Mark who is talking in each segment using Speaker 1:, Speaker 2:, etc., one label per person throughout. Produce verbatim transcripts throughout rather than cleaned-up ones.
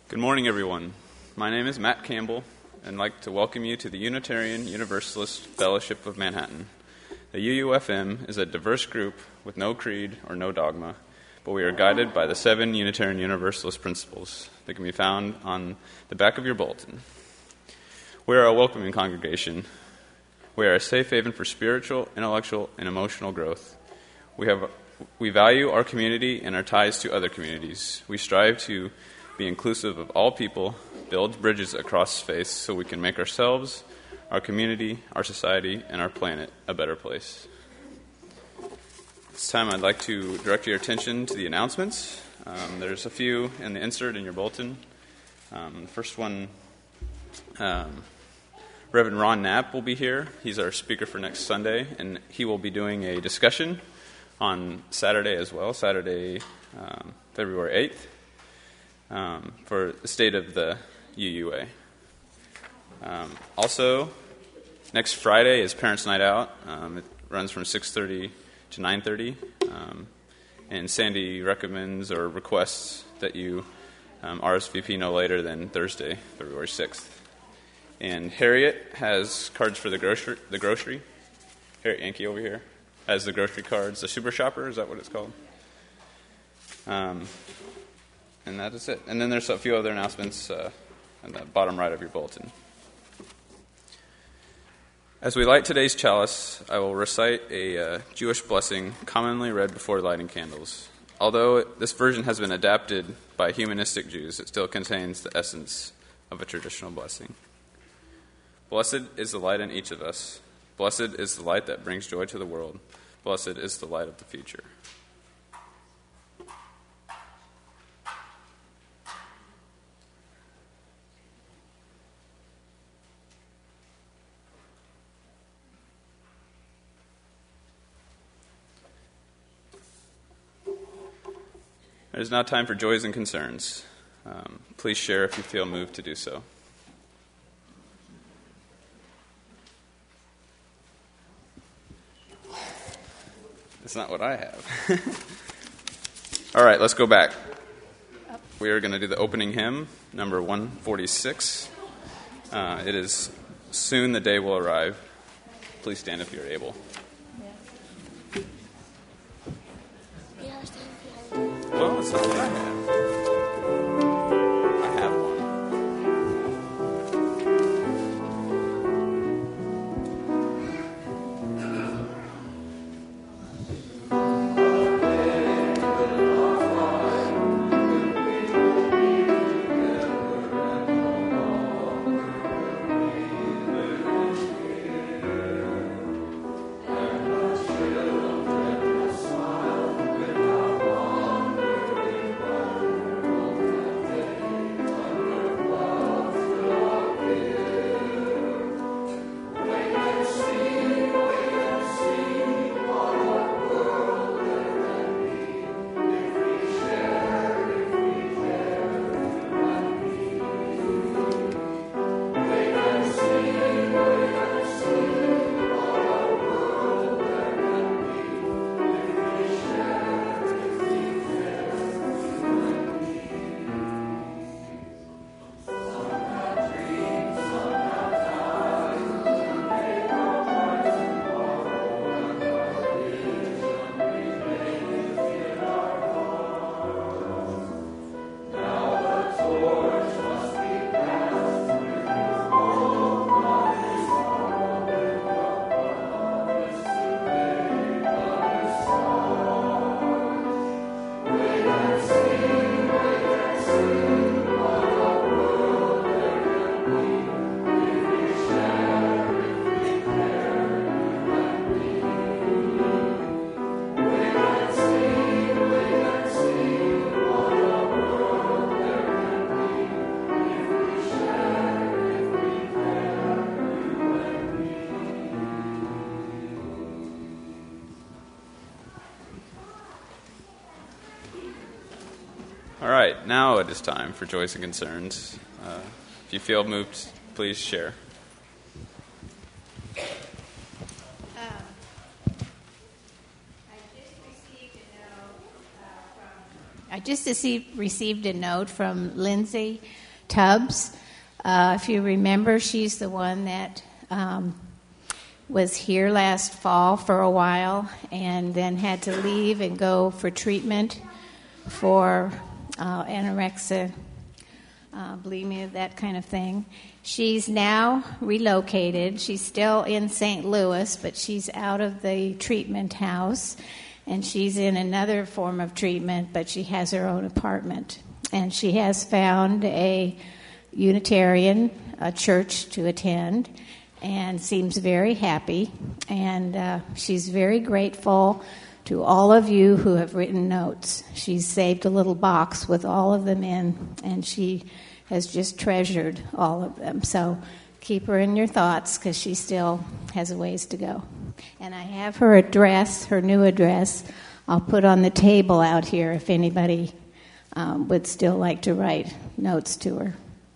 Speaker 1: Good morning, everyone. My name is Matt Campbell, and I'd like to welcome you to the Unitarian Universalist Fellowship of Manhattan. The U U F M is a diverse group with no creed or no dogma, but we are guided by the seven Unitarian Universalist principles that can be found on the back of your bulletin. We are a welcoming congregation. We are a safe haven for spiritual, intellectual, and emotional growth. We have we value our community and our ties to other communities. We strive to be inclusive of all people, build bridges across space so we can make ourselves, our community, our society, and our planet a better place. This time I'd like to direct your attention to the announcements. Um, there's a few in the insert in your bulletin. Um, the first one, um, Reverend Ron Knapp will be here. He's our speaker for next Sunday, and he will be doing a discussion on Saturday as well, Saturday, um, February eighth. Um, for the state of the U U A. Um, also, next Friday is Parents' Night Out. Um, it runs from six thirty to nine thirty, um, and Sandy recommends or requests that you um, R S V P no later than Thursday, February sixth. And Harriet has cards for the grocery. The grocery. Harriet Yankee over here has the grocery cards. The Super Shopper, is that what it's called? Um, And that is it. And then there's a few other announcements uh, on the bottom right of your bulletin. As we light today's chalice, I will recite a uh, Jewish blessing commonly read before lighting candles. Although this version has been adapted by humanistic Jews, it still contains the essence of a traditional blessing. Blessed is the light in each of us. Blessed is the light that brings joy to the world. Blessed is the light of the future. It is now time for joys and concerns. Um, please share if you feel moved to do so. That's not what I have. All right, let's go back. We are going to do the opening hymn, number one forty-six. Uh, it is Soon the Day Will Arrive. Please stand if you're able. Well, that's not what I have. I have one. All right, now it is time for joys and concerns. Uh, if you feel moved, please share.
Speaker 2: Um, I just received a note uh, from I just received, received a note from Lindsay Tubbs. Uh, if you remember, she's the one that um, was here last fall for a while and then had to leave and go for treatment for uh, anorexia, uh, bulimia, that kind of thing. She's now relocated. She's still in Saint Louis, but she's out of the treatment house, and she's in another form of treatment, but she has her own apartment. And she has found a Unitarian a church to attend and seems very happy. And uh, she's very grateful to all of you who have written notes. She's saved a little box with all of them in, and she has just treasured all of them. So keep her in your thoughts because she still has a ways to go. And I have her address, her new address, I'll put on the table out here if anybody um, would still like to write notes to her.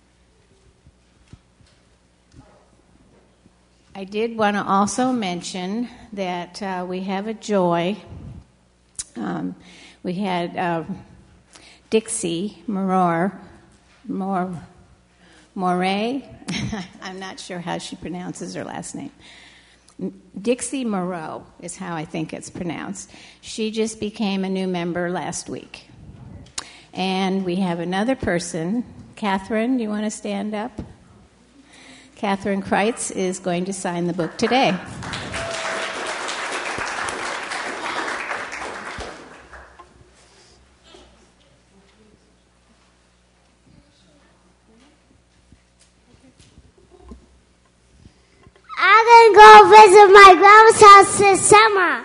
Speaker 2: I did want to also mention that uh, we have a joy. Um, we had uh, Dixie Morar, More, Moray. I'm not sure how she pronounces her last name. Dixie Moreau is how I think it's pronounced. She just became a new member last week. And we have another person. Catherine, do you want to stand up? Catherine Kreitz is going to sign the book today.
Speaker 3: I'm going to go visit my grandma's house this summer.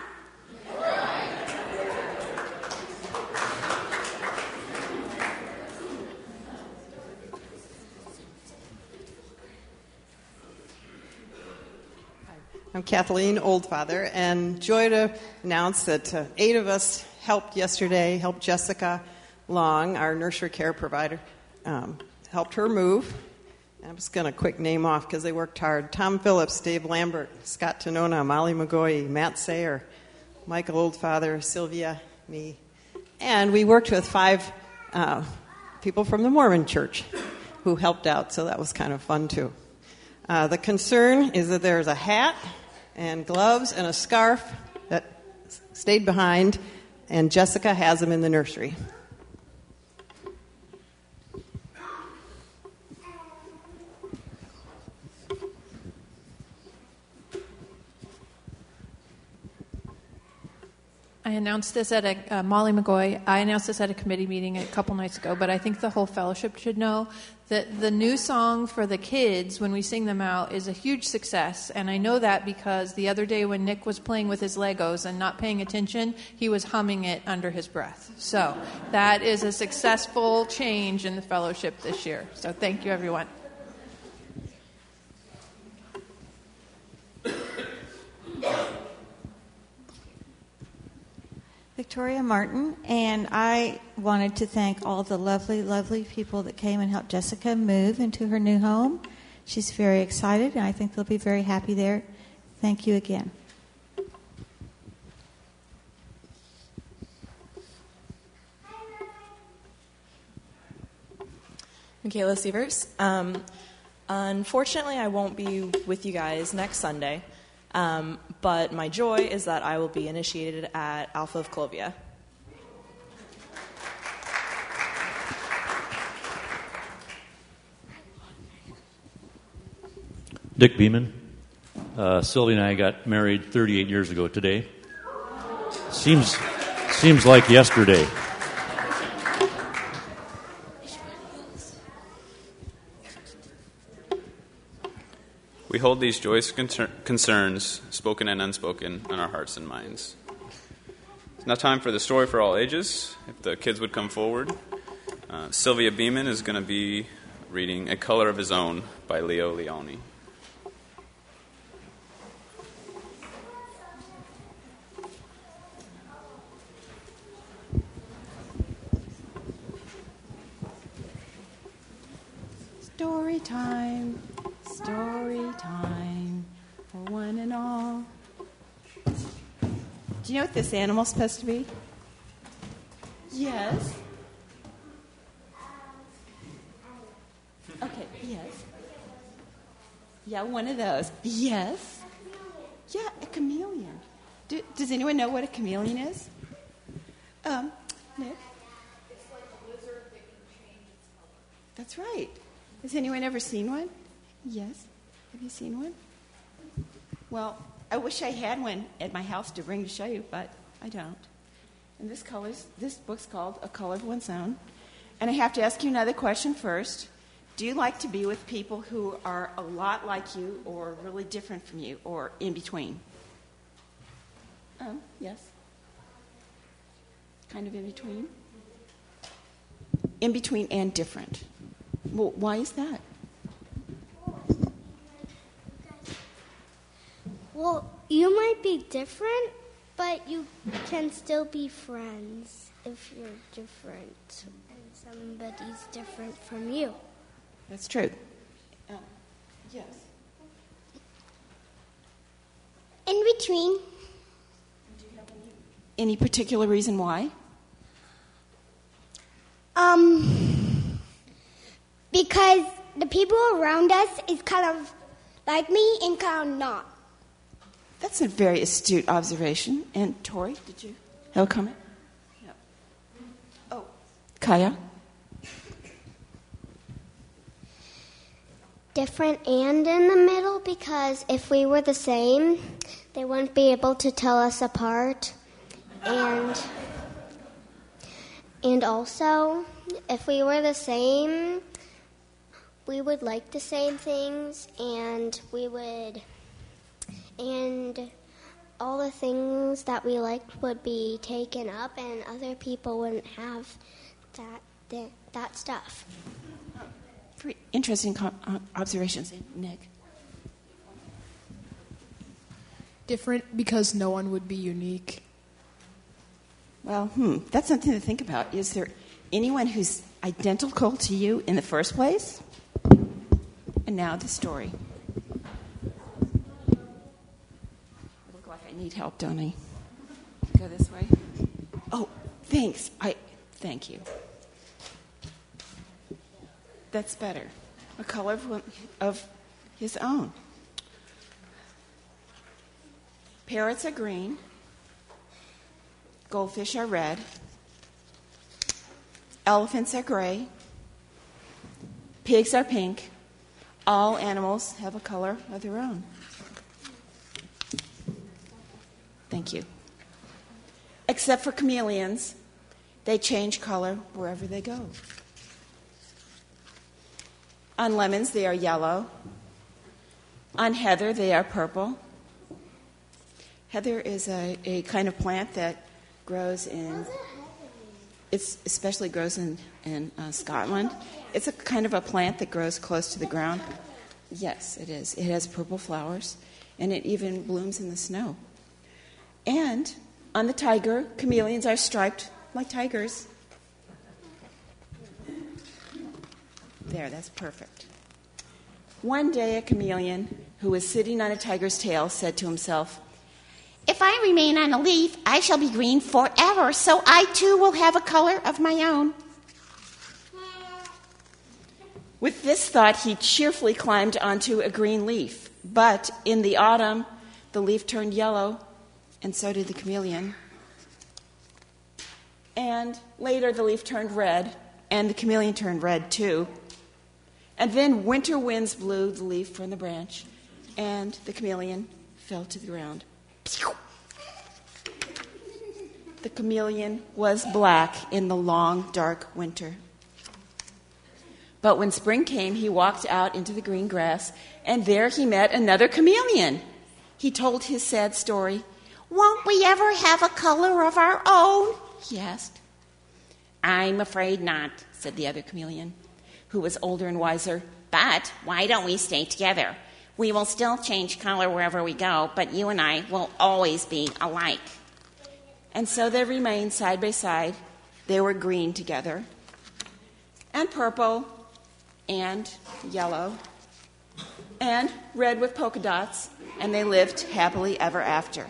Speaker 4: I'm Kathleen Oldfather, and joy to announce that uh, eight of us helped yesterday, helped Jessica Long, our nursery care provider, um, helped her move. I'm just going to quick name off because they worked hard. Tom Phillips, Dave Lambert, Scott Tonona, Molly McGoy, Matt Sayer, Michael Oldfather, Sylvia, me. And we worked with five uh, people from the Mormon Church who helped out, so that was kind of fun too. Uh, the concern is that there's a hat and gloves and a scarf that stayed behind, and Jessica has them in the nursery.
Speaker 5: I announced this at a, uh, Molly McGoy, I announced this at a committee meeting a couple nights ago, but I think the whole fellowship should know that the new song for the kids, when we sing them out, is a huge success. And I know that because the other day when Nick was playing with his Legos and not paying attention, he was humming it under his breath. So that is a successful change in the fellowship this year. So thank you, everyone.
Speaker 6: Victoria Martin, and I wanted to thank all the lovely, lovely people that came and helped Jessica move into her new home. She's very excited, and I think they'll be very happy there. Thank you again.
Speaker 7: Michaela Sievers. Um, unfortunately, I won't be with you guys next Sunday. Um, but my joy is that I will be initiated at Alpha of Clovia.
Speaker 8: Dick Beeman. Uh, Sylvia and I got married thirty-eight years ago today. Seems seems like yesterday.
Speaker 1: We hold these joyous concern- concerns, spoken and unspoken, in our hearts and minds. It's now time for the story for all ages. If the kids would come forward. Uh, Sylvia Beeman is going to be reading A Color of His Own by Leo Leone.
Speaker 9: Story time. Story time for one and all. Do you know what this animal's supposed to be? Yes. Yes. Yeah, one of those. Yes. Yeah, a chameleon. Do, does anyone know what a chameleon is? Um, Nick?
Speaker 10: It's like a lizard that can change its color.
Speaker 9: That's right. Has anyone ever seen one? Yes. Have you seen one? Well, I wish I had one at my house to bring to show you, but I don't. And this color's, this book's called A Color of One's Own. And I have to ask you another question first. Do you like to be with people who are a lot like you or really different from you or in between? Um, yes. Kind of in between? In between and different. Well, why is that?
Speaker 3: Well, you might be different, but you can still be friends if you're different and somebody's different from you.
Speaker 9: That's true. Uh, yes.
Speaker 3: In between.
Speaker 9: Any particular reason why?
Speaker 3: Um, because the people around us is kind of like me and kind of not.
Speaker 9: That's a very astute observation. And Tori, did you have a comment? No. Oh, Kaya?
Speaker 3: Different and in the middle, because if we were the same, they wouldn't be able to tell us apart. And and also, if we were the same, we would like the same things, and we would, and all the things that we liked would be taken up, and other people wouldn't have that that, that stuff.
Speaker 9: Very interesting co- uh, observations. Nick?
Speaker 11: Different because no one would be unique.
Speaker 9: Well, hmm, that's something to think about. Is there anyone who's identical to you in the first place? And now the story. I look like I need help, don't I? Go this way. Oh, thanks. I thank you. That's better. A color of, of his own. Parrots are green. Goldfish are red. Elephants are gray. Pigs are pink. All animals have a color of their own. Thank you. Except for chameleons, they change color wherever they go. On lemons, they are yellow. On heather, they are purple. Heather is a, a kind of plant that grows in, it's especially grows in, in uh, Scotland. It's a kind of a plant that grows close to the ground. Yes, it is. It has purple flowers, and it even blooms in the snow. And on the tiger, chameleons are striped like tigers. There, that's perfect. One day, a chameleon who was sitting on a tiger's tail said to himself, "If I remain on a leaf, I shall be green forever, so I too will have a color of my own." With this thought, he cheerfully climbed onto a green leaf. But in the autumn, the leaf turned yellow, and so did the chameleon. And later, the leaf turned red, and the chameleon turned red too. And then winter winds blew the leaf from the branch, and the chameleon fell to the ground. The chameleon was black in the long, dark winter. But when spring came, he walked out into the green grass, and there he met another chameleon. He told his sad story. "Won't we ever have a color of our own?" he asked. "I'm afraid not," said the other chameleon, who was older and wiser. "But why don't we stay together? We will still change color wherever we go, but you and I will always be alike." And so they remained side by side. They were green together, and purple, and yellow, and red with polka dots, and they lived happily ever after.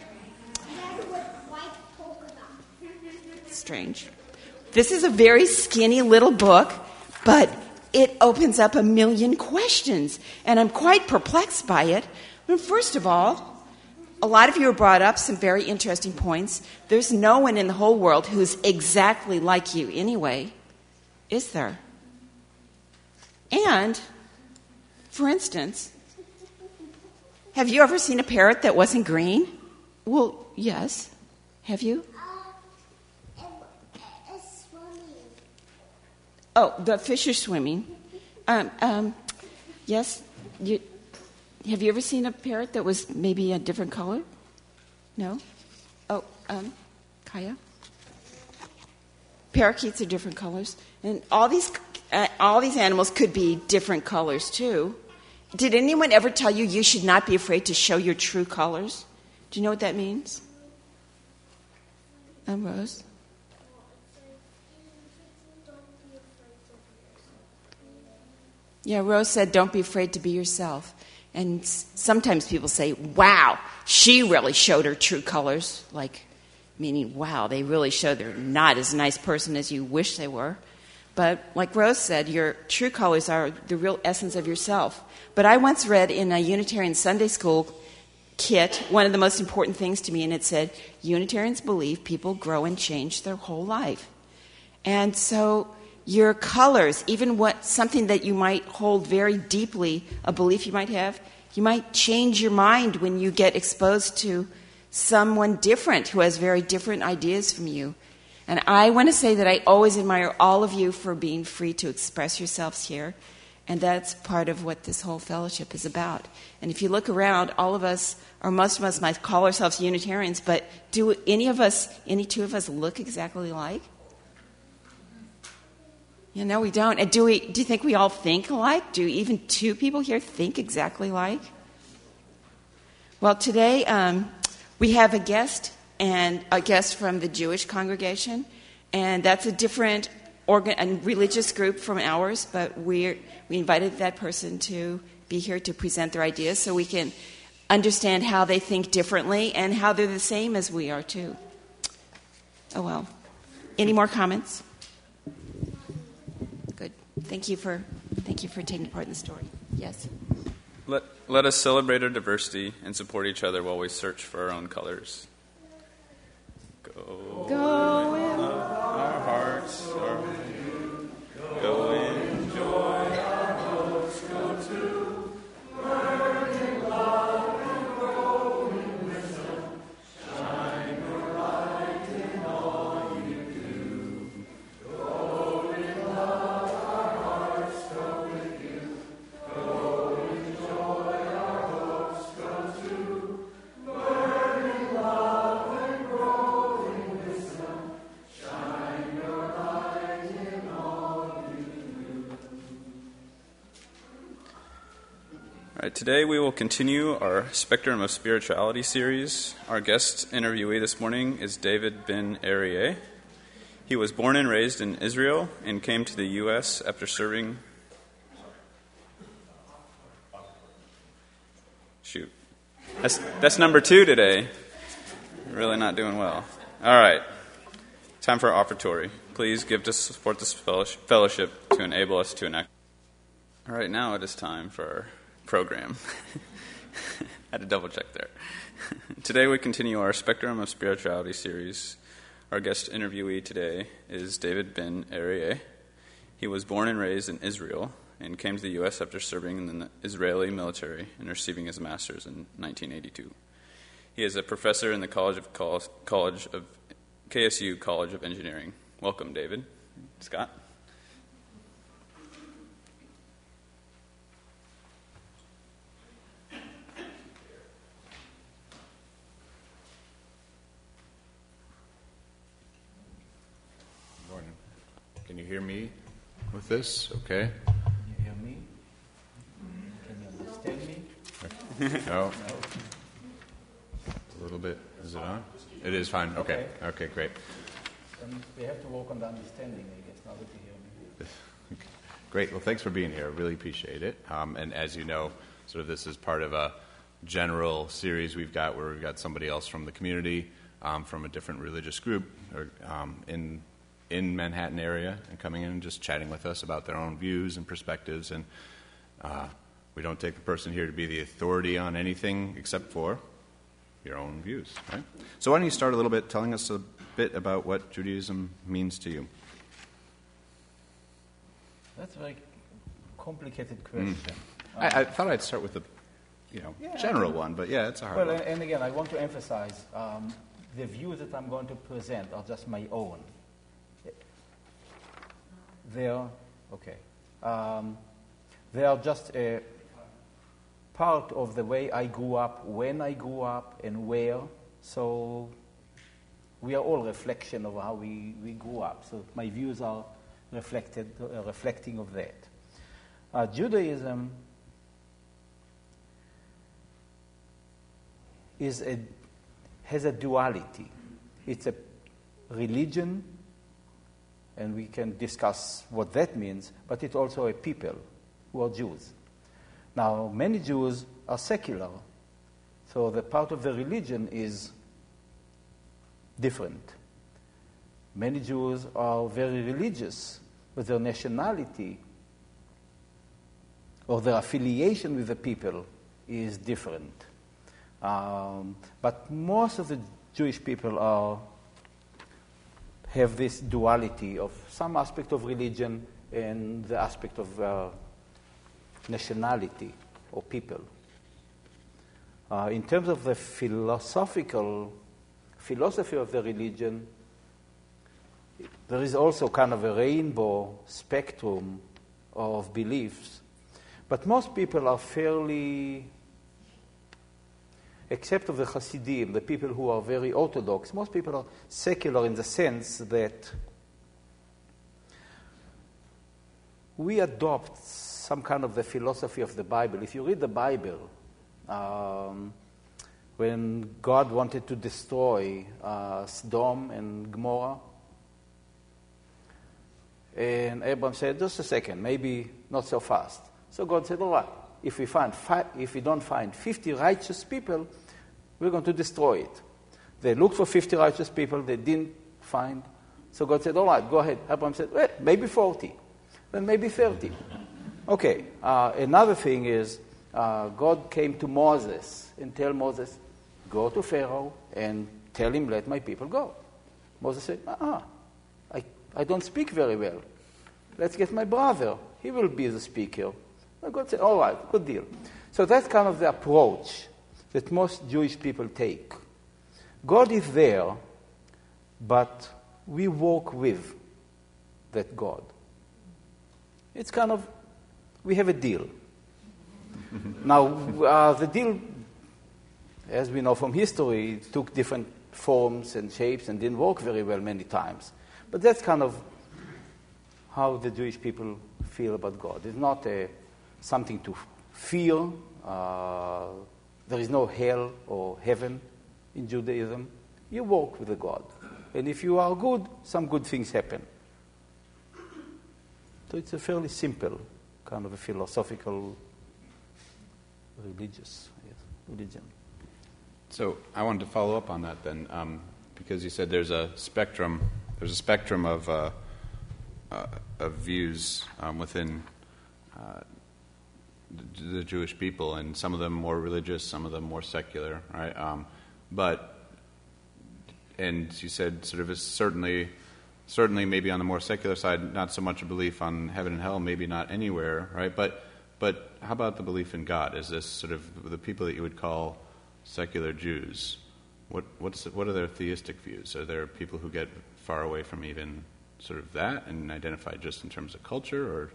Speaker 9: Strange. This is a very skinny little book, but it opens up a million questions, and I'm quite perplexed by it. Well, first of all, a lot of you have brought up some very interesting points. There's no one in the whole world who's exactly like you anyway, is there? And, for instance, have you ever seen a parrot that wasn't green? Well, yes. Have you? Oh, the fish are swimming. Um, um, yes. You, have you ever seen a parrot that was maybe a different color? No? Oh, um, Kaya? Parakeets are different colors. And all these, uh, all these animals could be different colors, too. Did anyone ever tell you you should not be afraid to show your true colors? Do you know what that means? Um, Rose? Yeah, Rose said, don't be afraid to be yourself. And sometimes people say, wow, she really showed her true colors. Like, meaning, wow, they really showed they're not as nice person as you wish they were. But like Rose said, your true colors are the real essence of yourself. But I once read in a Unitarian Sunday school kit one of the most important things to me, and it said, Unitarians believe people grow and change their whole life. And so your colors, even what something that you might hold very deeply, a belief you might have, you might change your mind when you get exposed to someone different who has very different ideas from you. And I want to say that I always admire all of you for being free to express yourselves here. And that's part of what this whole fellowship is about. And if you look around, all of us, or most of us might call ourselves Unitarians, but do any of us, any two of us look exactly alike? You know, we don't. And do we? Do you think we all think alike? Do even two people here think exactly alike? Well, today um, we have a guest, and a guest from the Jewish congregation, and that's a different organ- a religious group from ours. But we we invited that person to be here to present their ideas, so we can understand how they think differently and how they're the same as we are too. Oh well. Any more comments? Thank you for thank you for taking part in the story. Yes.
Speaker 1: Let let us celebrate our diversity and support each other while we search for our own colors. Go,
Speaker 9: go
Speaker 1: in our hearts, our go in joy, our hopes go to burn in love and grow in wisdom. Shine your light in all you do. Go in love. All right, today we will continue our Spectrum of Spirituality series. Our guest interviewee this morning is David Ben Arieh. He was born and raised in Israel and came to the U S after serving... Shoot. That's, that's number two today. Really not doing well. All right. Time for our offertory. Please give to support this fellowship to enable us to enact. All right, now it is time for our program. Had to double check there. Today we continue our Spectrum of Spirituality series. Our guest interviewee today is David Ben Arieh. He was born and raised in Israel and came to the U S after serving in the Israeli military and receiving his master's in nineteen eighty-two. He is a professor in the College of College of K S U College of Engineering. Welcome, David. Scott.
Speaker 12: Can you hear me with this? Okay.
Speaker 13: Can you hear me? Can you understand me?
Speaker 12: No. A little bit. Is it on? It is fine. Okay. Okay, great.
Speaker 13: Um, we have to work on the understanding, I guess, now that you hear me.
Speaker 12: Great. Well, thanks for being here. Really appreciate it. Um, and as you know, sort of this is part of a general series we've got where we've got somebody else from the community, um, from a different religious group, or um, in in Manhattan area and coming in and just chatting with us about their own views and perspectives. And uh, we don't take the person here to be the authority on anything except for your own views, right? So why don't you start a little bit telling us a bit about what Judaism means to you?
Speaker 13: That's a very complicated question.
Speaker 12: Mm. I, I thought I'd start with the, you know,
Speaker 13: yeah,
Speaker 12: general one, but yeah, it's a hard
Speaker 13: well,
Speaker 12: one.
Speaker 13: Well, and again, I want to emphasize um, the views that I'm going to present are just my own. They are, okay. Um, they are just a part of the way I grew up, when I grew up, and where. So we are all reflection of how we, we grew up. So my views are reflected, uh, reflecting of that. Uh, Judaism is a, has a duality. It's a religion, and we can discuss what that means, but it's also a people who are Jews. Now, many Jews are secular, so the part of the religion is different. Many Jews are very religious, but their nationality or their affiliation with the people is different. Um, but most of the Jewish people are have this duality of some aspect of religion and the aspect of uh, nationality or people. Uh, in terms of the philosophical philosophy of the religion, there is also kind of a rainbow spectrum of beliefs. But most people are fairly, except of the Hasidim, the people who are very orthodox, most people are secular in the sense that we adopt some kind of the philosophy of the Bible. If you read the Bible, um, when God wanted to destroy uh, Sodom and Gomorrah, and Abraham said, just a second, maybe not so fast. So God said, all right, if we find fi- if we don't find fifty righteous people, we're going to destroy it. They looked for fifty righteous people, they didn't find. So God said, all right, go ahead. Abraham said, well, maybe forty, then maybe thirty. Okay, uh, another thing is, uh, God came to Moses and tell Moses, go to Pharaoh and tell him, let my people go. Moses said, uh-uh, I, I don't speak very well. Let's get my brother. He will be the speaker. And God said, all right, good deal. So that's kind of the approach that most Jewish people take. God is there, but we walk with that God. It's kind of, we have a deal. Now, uh, the deal, as we know from history, took different forms and shapes and didn't work very well many times. But that's kind of how the Jewish people feel about God. It's not a, something to fear. Uh, there is no hell or heaven in Judaism. You walk with the God. And if you are good, some good things happen. So it's a fairly simple kind of a philosophical, religious yes, religion.
Speaker 12: So I wanted to follow up on that then, um, because you said there's a spectrum. There's a spectrum of uh, uh, of views um, within uh, the, the Jewish people, and some of them more religious, some of them more secular, right? Um, but and you said sort of is certainly. Certainly, maybe on the more secular side, not so much a belief on heaven and hell, maybe not anywhere, right? But, but how about the belief in God? Is this sort of the people that you would call secular Jews? What, what's what are their theistic views? Are there people who get far away from even sort of that and identify just in terms of culture, or?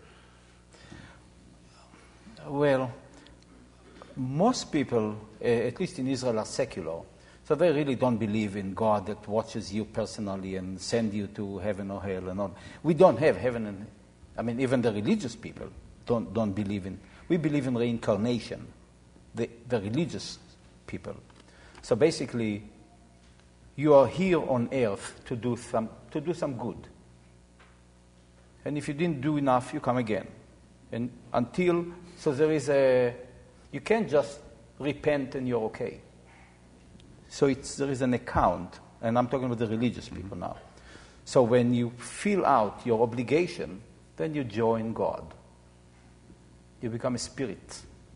Speaker 13: Well, most people, uh, at least in Israel, are secular. So they really don't believe in God that watches you personally and send you to heaven or hell and all. We don't have heaven and, I mean, even the religious people don't don't believe in. We believe in reincarnation, the the religious people. So basically, you are here on earth to do some to do some good. And if you didn't do enough, you come again. And until so there is a, you can't just repent and you're okay. So it's, there is an account, and I'm talking about the religious people now. So when you fill out your obligation, then you join God. You become a spirit,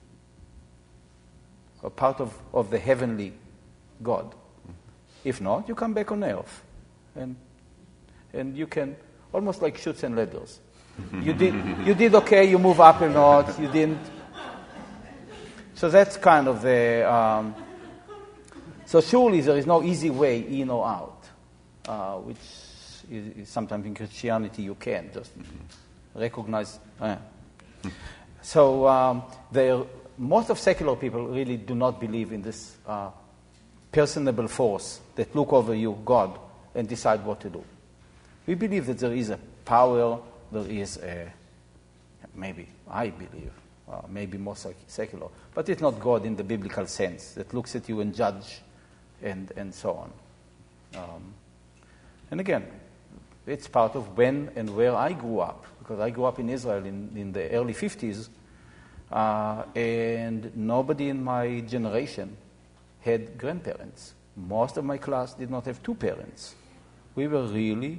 Speaker 13: a part of, of the heavenly God. If not, you come back on earth. And and you can, almost like Chutes and Ladders. You did, you did okay, you move up a notch, you didn't. So that's kind of the... Um, so surely there is no easy way in or out, uh, which is, is sometimes in Christianity you can just recognize. Uh. So um, there, most of secular people really do not believe in this uh, personable force that look over you, God, and decide what to do. We believe that there is a power, there is a, maybe, I believe, uh, maybe more sec- secular, but it's not God in the biblical sense that looks at you and judge and, and so on. Um, and again, it's part of when and where I grew up, because I grew up in Israel in, in the early fifties, uh, and nobody in my generation had grandparents. Most of my class did not have two parents. We were really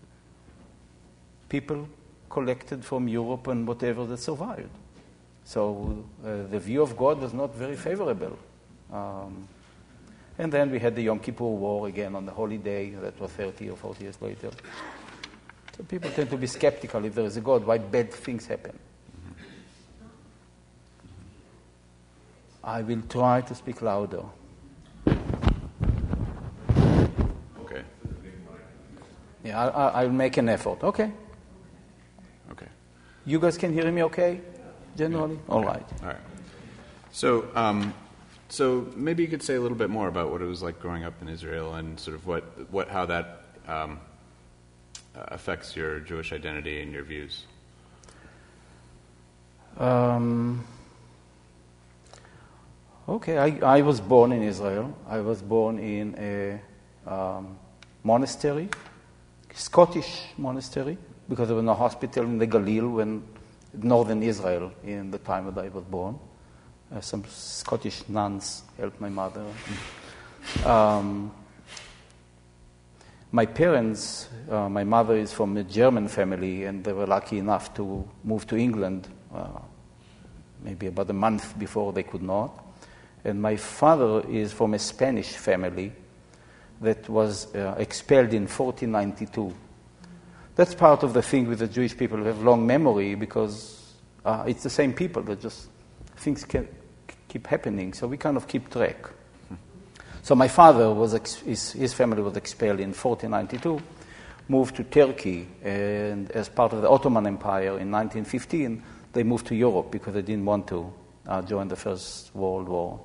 Speaker 13: people collected from Europe and whatever that survived. So uh, the view of God was not very favorable. Um, and then we had the Yom Kippur War again on the holy day. That was thirty or forty years later. So people tend to be skeptical if there is a God, why bad things happen. I will try to speak louder.
Speaker 12: Okay.
Speaker 13: Yeah, I, I, I'll make an effort. Okay.
Speaker 12: Okay.
Speaker 13: You guys can hear me okay, generally?
Speaker 12: Yeah.
Speaker 13: All
Speaker 12: okay.
Speaker 13: right.
Speaker 12: All right. So, um, so maybe you could say a little bit more about what it was like growing up in Israel and sort of what, what how that um, affects your Jewish identity and your views.
Speaker 13: Um, okay, I, I was born in Israel. I was born in a um, monastery, Scottish monastery, because there was no hospital in the Galil when northern Israel in the time that I was born. Uh, some Scottish nuns helped my mother. Um, my parents, uh, my mother is from a German family, and they were lucky enough to move to England uh, maybe about a month before they could not. And my father is from a Spanish family that was uh, expelled in fourteen ninety-two. That's part of the thing with the Jewish people who have long memory, because uh, it's the same people that just things can keep happening, so we kind of keep track. So my father was ex- his, his family was expelled in fourteen ninety-two, moved to Turkey, and as part of the Ottoman Empire in nineteen fifteen, they moved to Europe because they didn't want to uh, join the First World War.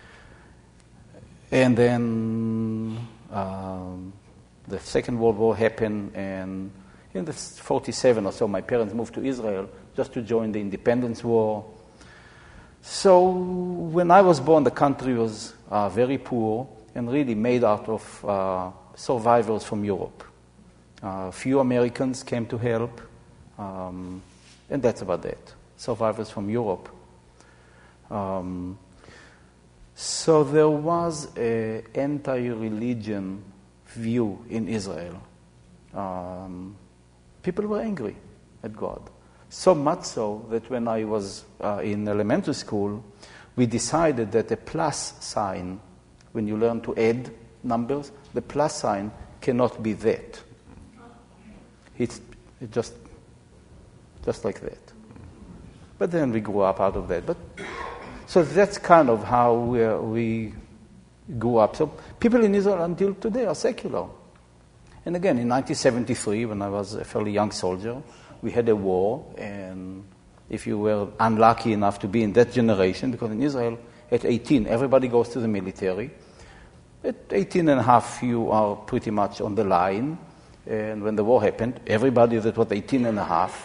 Speaker 13: And then um, the Second World War happened, and in the forty-seven or so, my parents moved to Israel just to join the Independence War. So when I was born, the country was uh, very poor and really made out of uh, survivors from Europe. A uh, few Americans came to help, um, and that's about it. Survivors from Europe. Um, so there was an anti-religion view in Israel. Um, people were angry at God. So much so that when I was uh, in elementary school, we decided that a plus sign, when you learn to add numbers, the plus sign cannot be that. It's it just, just like that. But then we grew up out of that. But so that's kind of how we, are, we grew up. So people in Israel until today are secular. And again, in nineteen seventy-three, when I was a fairly young soldier, we had a war, and if you were unlucky enough to be in that generation, because in Israel, at eighteen, everybody goes to the military. At eighteen and a half, you are pretty much on the line. And when the war happened, everybody that was eighteen and a half,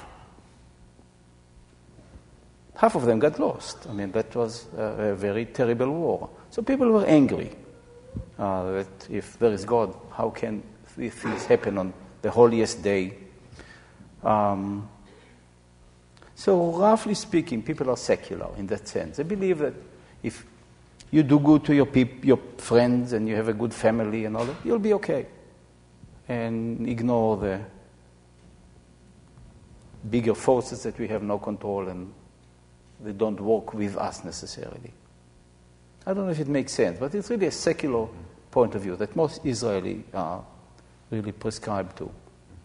Speaker 13: half of them got lost. I mean, that was a, a very terrible war. So people were angry uh, that if there is God, how can these things happen on the holiest day? Um, so roughly speaking, people are secular in that sense. They believe that if you do good to your peop- your friends and you have a good family and all that, you'll be okay. and ignore the bigger forces that we have no control and they don't work with us necessarily. I don't know if it makes sense, but it's really a secular point of view that most Israelis are really prescribed to.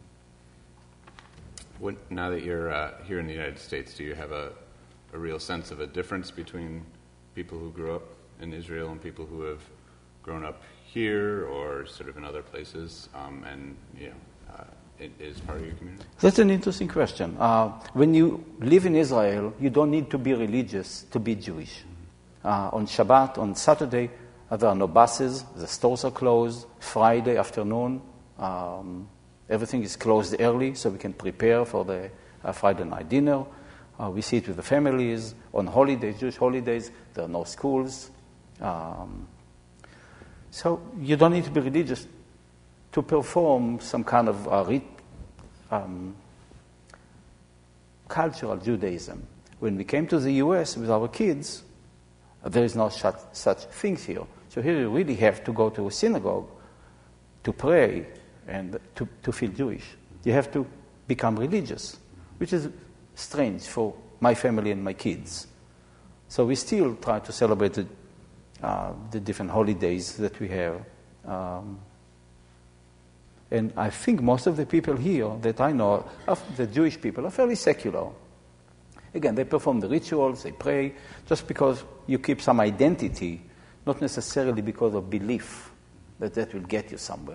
Speaker 12: When, now that you're uh, here in the United States, do you have a, a real sense of a difference between people who grew up in Israel and people who have grown up here or sort of in other places, um, and you know, uh, it is part of your community?
Speaker 13: That's an interesting question. Uh, when you live in Israel, you don't need to be religious to be Jewish. Uh, on Shabbat, on Saturday, uh, there are no buses, the stores are closed. Friday afternoon, um, everything is closed early so we can prepare for the uh, Friday night dinner. Uh, we see it with the families. On holidays, Jewish holidays, there are no schools. Um, so you don't need to be religious to perform some kind of uh, rit- um, cultural Judaism. When we came to the U S with our kids, uh, there is no such, such things here. So here you really have to go to a synagogue to pray and to, to feel Jewish. You have to become religious, which is strange for my family and my kids. So we still try to celebrate the, uh, the different holidays that we have. Um, and I think most of the people here that I know, of the Jewish people, are fairly secular. Again, they perform the rituals, they pray, just because you keep some identity, not necessarily because of belief that that will get you somewhere.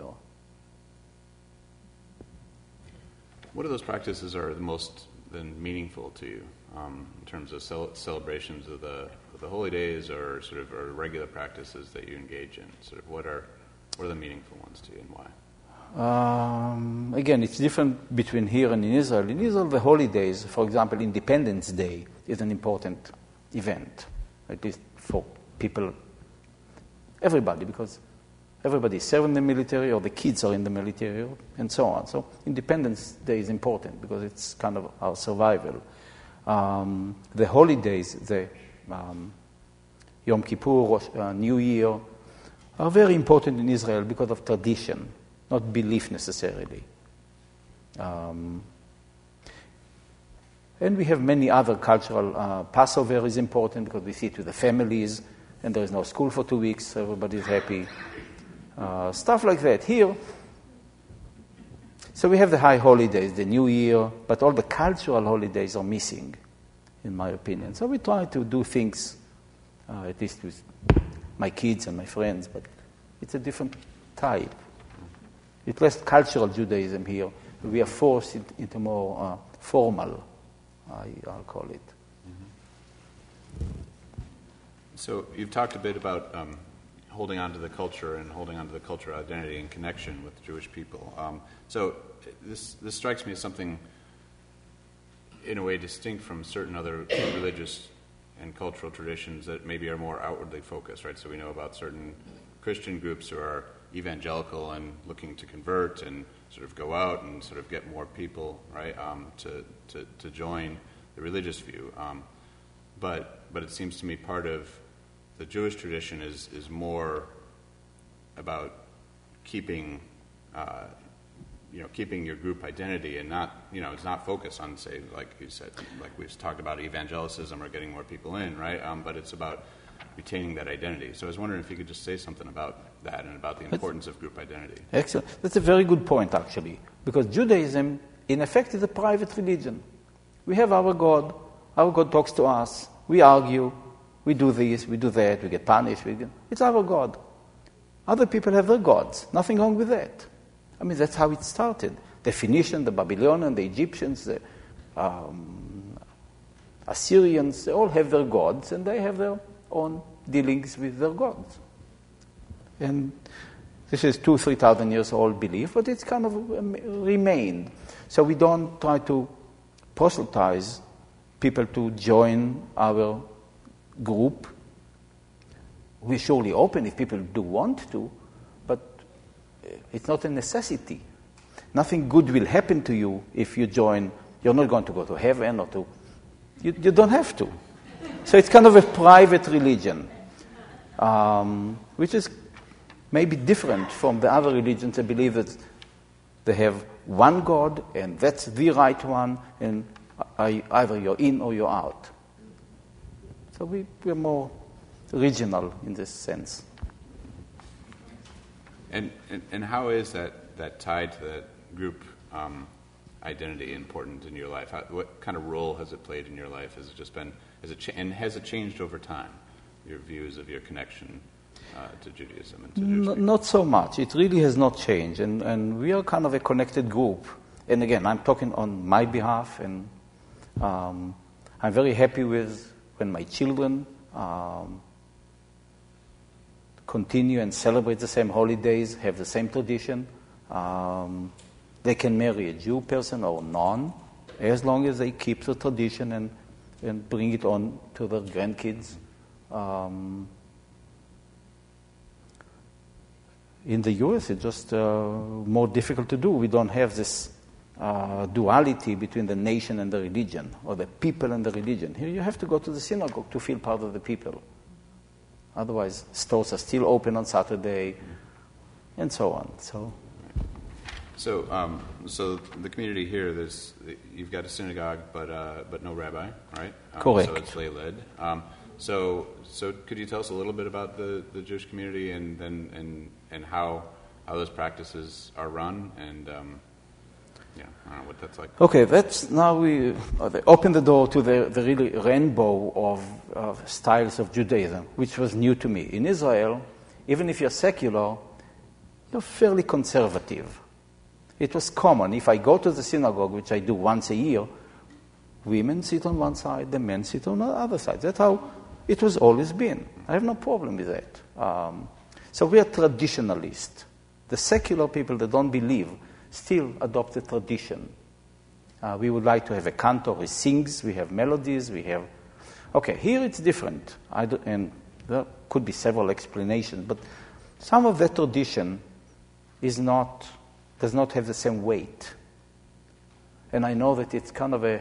Speaker 12: What of those practices are the most then meaningful to you um, in terms of cel- celebrations of the of the holy days, or sort of or regular practices that you engage in? Sort of what are what are the meaningful ones to you, and why?
Speaker 13: Um, again, it's different between here and in Israel. In Israel, the holidays, for example, Independence Day is an important event, at least for people, everybody, because everybody is serving in the military or the kids are in the military and so on. So Independence Day is important because it's kind of our survival. Um, the holidays, the um, Yom Kippur, Rosh, uh, New Year, are very important in Israel because of tradition, not belief necessarily. Um, and we have many other cultural, uh, Passover is important because we see it with the families and there is no school for two weeks, so everybody is happy. Uh, stuff like that. Here, so we have the high holidays, the New Year, but all the cultural holidays are missing, in my opinion. So we try to do things, uh, at least with my kids and my friends, but it's a different type. It's less cultural Judaism here. We are forced into more uh, formal, I, I'll call it.
Speaker 12: Mm-hmm. So you've talked a bit about um, holding on to the culture and holding on to the cultural identity and connection with Jewish people. Um, so this this strikes me as something, in a way, distinct from certain other religious and cultural traditions that maybe are more outwardly focused, right? So we know about certain Christian groups who are evangelical and looking to convert and sort of go out and sort of get more people, right, um, to, to to join the religious view. Um, but but it seems to me part of the Jewish tradition is is more about keeping, uh, you know, keeping your group identity, and not, you know, it's not focused on, say, like you said, like we've talked about evangelicism or getting more people in, right? Um, but it's about retaining that identity. So I was wondering if you could just say something about that and about the importance That's, of group identity.
Speaker 13: Excellent. That's a very good point, actually, because Judaism, in effect, is a private religion. We have our God. Our God talks to us. We argue. We do this, we do that, we get punished. We get, it's our God. Other people have their gods. Nothing wrong with that. I mean, that's how it started. The Phoenicians, the Babylonians, the Egyptians, the um, Assyrians, they all have their gods, and they have their own dealings with their gods. And this is two, three thousand years old belief, but it's kind of remained. So we don't try to proselytize people to join our group. We're surely open if people do want to, but it's not a necessity. Nothing good will happen to you if you join. You're not going to go to heaven or to... You, you don't have to. So it's kind of a private religion, um, which is maybe different from the other religions that believe that They have one God, and that's the right one, and either you're in or you're out. So we, we're more regional in this sense.
Speaker 12: And, and, and how is that, that tied to that group um, identity important in your life? How, what kind of role has it played in your life? Has it just been, has it cha- and has it changed over time, your views of your connection uh, to Judaism and to Jewish
Speaker 13: N- Not so much. It really has not changed. And, and we are kind of a connected group. And again, I'm talking on my behalf, and um, I'm very happy with when my children um, continue and celebrate the same holidays, have the same tradition. Um, they can marry a Jew person or non, as long as they keep the tradition and, and bring it on to their grandkids. Um, in the U S, it's just uh, more difficult to do. We don't have this uh, duality between the nation and the religion, or the people and the religion. Here you have to go to the synagogue to feel part of the people. Otherwise, stores are still open on Saturday, and so on. So,
Speaker 12: so, um, so the community here, there's you've got a synagogue, but uh, but no rabbi, right? Um,
Speaker 13: Correct.
Speaker 12: So it's lay led. Um, so, so could you tell us a little bit about the, the Jewish community and then and and how how those practices are run, and um, yeah, I don't know what that's like.
Speaker 13: Okay, that's now we uh, open the door to the, the really rainbow of, of styles of Judaism, which was new to me. In Israel, even if you're secular, you're fairly conservative. It was common. If I go to the synagogue, which I do once a year, women sit on one side, the men sit on the other side. That's how it was always been. I have no problem with that. Um, so we are traditionalists. The secular people that don't believe still adopt the tradition. Uh, we would like to have a cantor who sings, we have melodies, we have... Okay, here it's different. I do, and there could be several explanations, but some of that tradition is not, does not have the same weight. And I know that it's kind of a...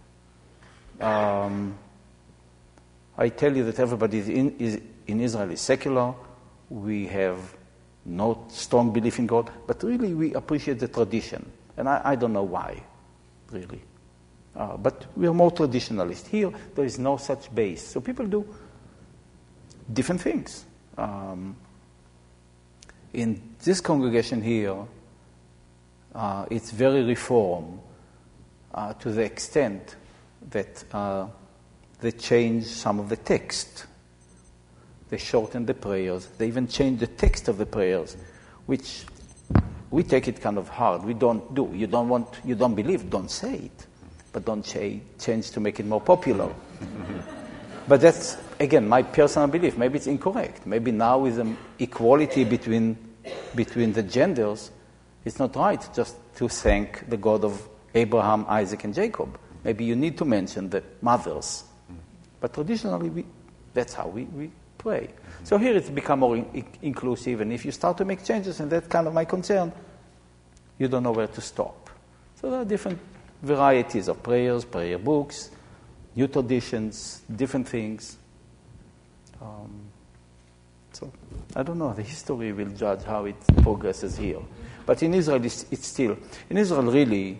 Speaker 13: Um, I tell you that everybody is in, is, in Israel is secular. We have no strong belief in God, but really we appreciate the tradition. And I, I don't know why, really. Uh, but we are more traditionalist. Here, there is no such base. So people do different things. Um, in this congregation here, uh, it's very reform uh, to the extent that uh, they change some of the text. They shorten the prayers. They even change the text of the prayers, which we take it kind of hard. We don't do. You don't want, you don't believe, don't say it. But don't cha- change to make it more popular. But that's, again, my personal belief. Maybe it's incorrect. Maybe now with the equality between, between the genders, it's not right just to thank the God of Abraham, Isaac, and Jacob. Maybe you need to mention the mothers. But traditionally, we, that's how we... we pray. So here it's become more in- inclusive, and if you start to make changes, and that's kind of my concern, you don't know where to stop. So there are different varieties of prayers, prayer books, new traditions, different things. Um, so I don't know. The history will judge how it progresses here. But in Israel, it's, it's still... In Israel, really,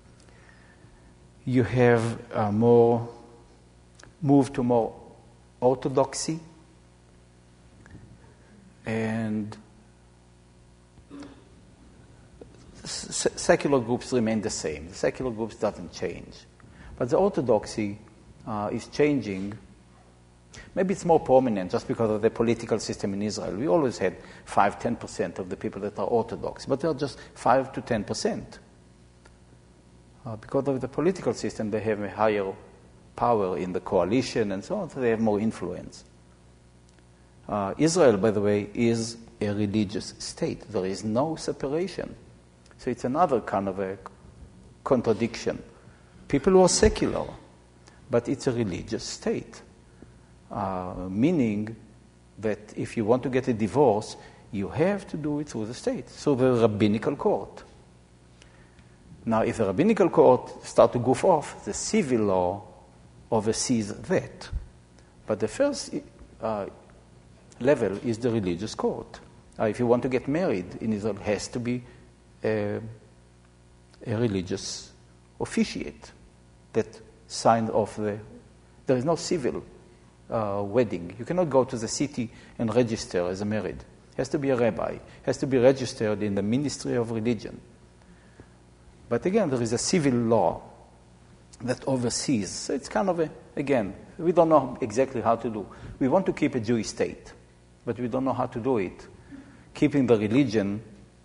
Speaker 13: you have uh, more... move to more orthodoxy, and s- secular groups remain the same. The secular groups doesn't change. But the orthodoxy uh, is changing. Maybe it's more prominent just because of the political system in Israel. We always had five to ten percent of the people that are orthodox, but they're just five to ten percent. Uh, because of the political system, they have a higher power in the coalition and so on, so they have more influence. Uh, Israel, by the way, is a religious state. There is no separation. So it's another kind of a contradiction. People who are secular, but it's a religious state, uh, meaning that if you want to get a divorce, you have to do it through the state, through the rabbinical court. Now, if the rabbinical court starts to goof off, the civil law oversees that. But the first uh, level is the religious court. Uh, if you want to get married in Israel, it has to be uh, a religious officiate that signed off the. There is no civil uh, wedding. You cannot go to the city and register as a married. It has to be a rabbi. It has to be registered in the Ministry of Religion. But again, there is a civil law that oversees. So it's kind of a, again, we don't know exactly how to do. We want to keep a Jewish state, but we don't know how to do it. Keeping the religion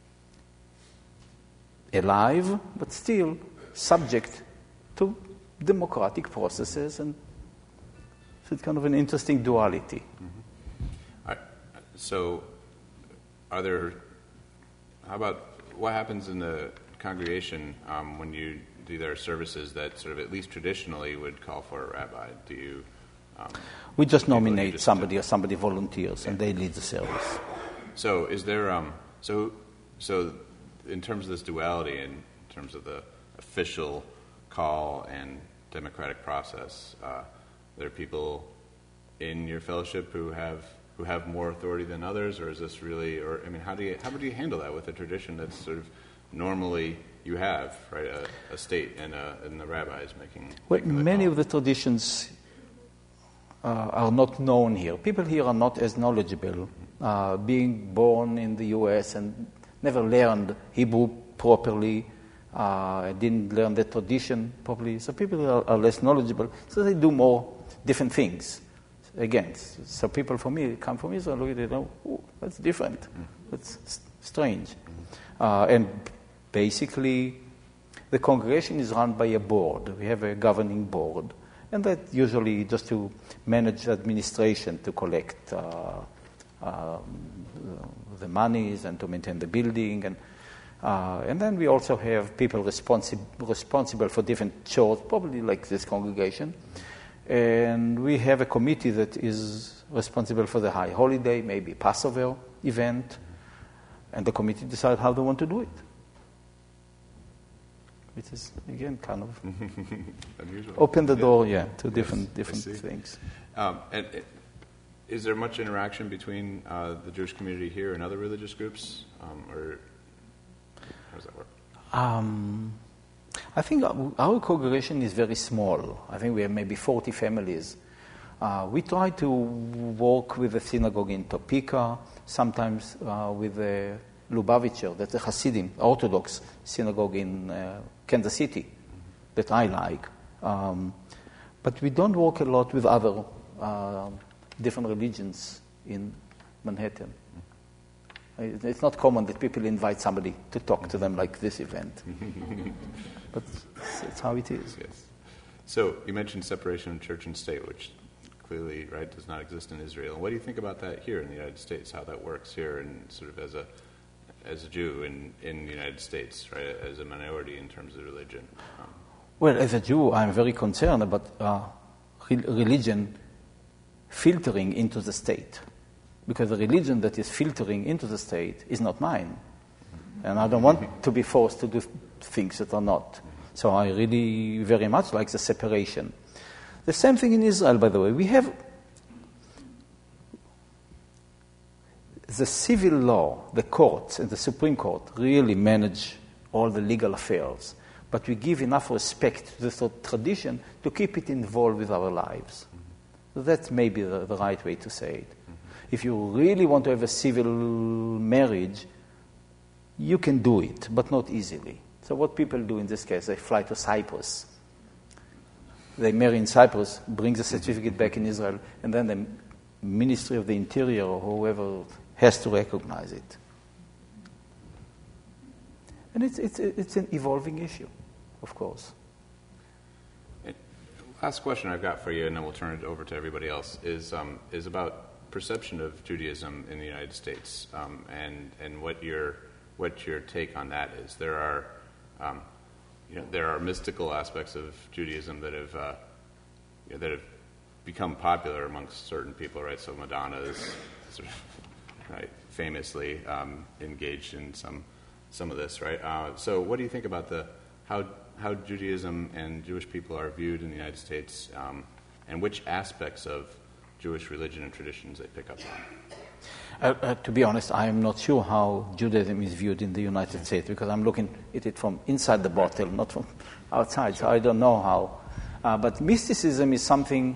Speaker 13: alive, but still subject to democratic processes, and so it's kind of an interesting duality.
Speaker 12: Mm-hmm. Right. So, are there? How about what happens in the congregation um, when you do their services that sort of at least traditionally would call for a rabbi? Do you? Um,
Speaker 13: we just nominate just somebody, or somebody volunteers, yeah. and they lead the service.
Speaker 12: So, is there? Um, so, so in terms of this duality, in terms of the official call and democratic process, uh, there are people in your fellowship who have who have more authority than others, or is this really? Or I mean, how do you how do you handle that with a tradition that's sort of normally you have, right, a, a state and, a, and the rabbis making.
Speaker 13: Well,
Speaker 12: making the
Speaker 13: many
Speaker 12: call.
Speaker 13: of the traditions uh, are not known here. People here are not as knowledgeable. Uh, being born in the U S and never learned Hebrew properly, uh, didn't learn the tradition properly, so people are, are less knowledgeable, so they do more different things. Again, so people for me come from Israel, look at it, oh, ooh, that's different, mm-hmm. that's s- strange. Mm-hmm. Uh, and basically, the congregation is run by a board. We have a governing board, and that usually just to manage administration, to collect uh, um, the monies and to maintain the building, and uh, and then we also have people responsi- responsible for different chores, probably like this congregation, and we have a committee that is responsible for the high holiday, maybe Passover event, and the committee decides how they want to do it. Which is, again, kind of
Speaker 12: unusual.
Speaker 13: Open the
Speaker 12: yeah.
Speaker 13: door, yeah, to
Speaker 12: yes,
Speaker 13: different different things.
Speaker 12: Um, and it, is there much interaction between uh, the Jewish community here and other religious groups, um, or how does that work?
Speaker 13: Um, I think our congregation is very small. I think we have maybe forty families. Uh, we try to work with the synagogue in Topeka, sometimes uh, with the Lubavitcher, that's a Hasidim, Orthodox synagogue in uh, Kansas City, that I like. Um, but we don't work a lot with other uh, different religions in Manhattan. It's not common that people invite somebody to talk to them like this event. But it's how it is.
Speaker 12: Yes. So you mentioned separation of church and state, which clearly, right, does not exist in Israel. What do you think about that here in the United States, how that works here and sort of as a as a Jew in, in the United States, right, as a minority in terms of religion? Um,
Speaker 13: well, as a Jew, I'm very concerned about uh, re- religion filtering into the state. Because the religion that is filtering into the state is not mine. And I don't want to be forced to do things that are not. So I really very much like the separation. The same thing in Israel, by the way. We have the civil law, the courts and the Supreme Court really manage all the legal affairs. But we give enough respect to the tradition to keep it involved with our lives. So that's maybe the, the right way to say it. If you really want to have a civil marriage, you can do it, but not easily. So what people do in this case, they fly to Cyprus. They marry in Cyprus, bring the certificate back in Israel, and then the Ministry of the Interior or whoever has to recognize it. And it's, it's, it's an evolving issue, of course.
Speaker 12: Last question I've got for you, and then we'll turn it over to everybody else, is um, is about perception of Judaism in the United States, um, and and what your what your take on that is. There are, um, you know, there are mystical aspects of Judaism that have uh, you know, that have become popular amongst certain people, right? So Madonna is sort of, right, famously um, engaged in some some of this, right? Uh, so what do you think about the how how Judaism and Jewish people are viewed in the United States, um, and which aspects of Jewish religion and traditions they pick up on?
Speaker 13: Uh, uh, to be honest, I am not sure how Judaism is viewed in the United States because I'm looking at it from inside the bottle, not from outside, so I don't know how. Uh, but mysticism is something,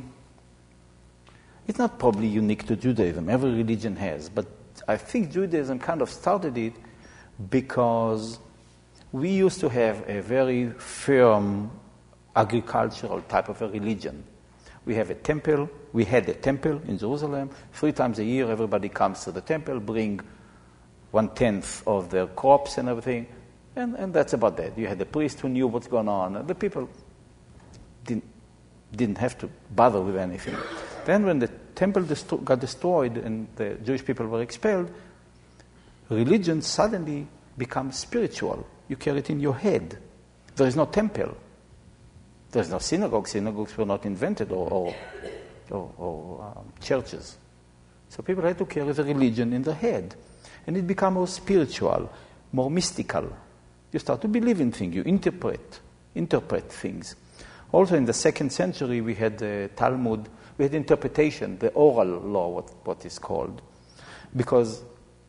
Speaker 13: it's not probably unique to Judaism. Every religion has. But I think Judaism kind of started it because we used to have a very firm agricultural type of a religion. We have a temple. We had a temple in Jerusalem. Three times a year, everybody comes to the temple, bring one-tenth of their crops and everything, and, and that's about that. You had the priest who knew what's going on, and the people didn't, didn't have to bother with anything. Then when the temple destro- got destroyed and the Jewish people were expelled, religion suddenly becomes spiritual. You carry it in your head. There is no temple. There's no synagogue. Synagogues were not invented, or, or, or, or um, churches. So people had to carry the religion in their head. And it became more spiritual, more mystical. You start to believe in things. You interpret, interpret things. Also in the second century, we had the Talmud. We had interpretation, the oral law, what, what is called. Because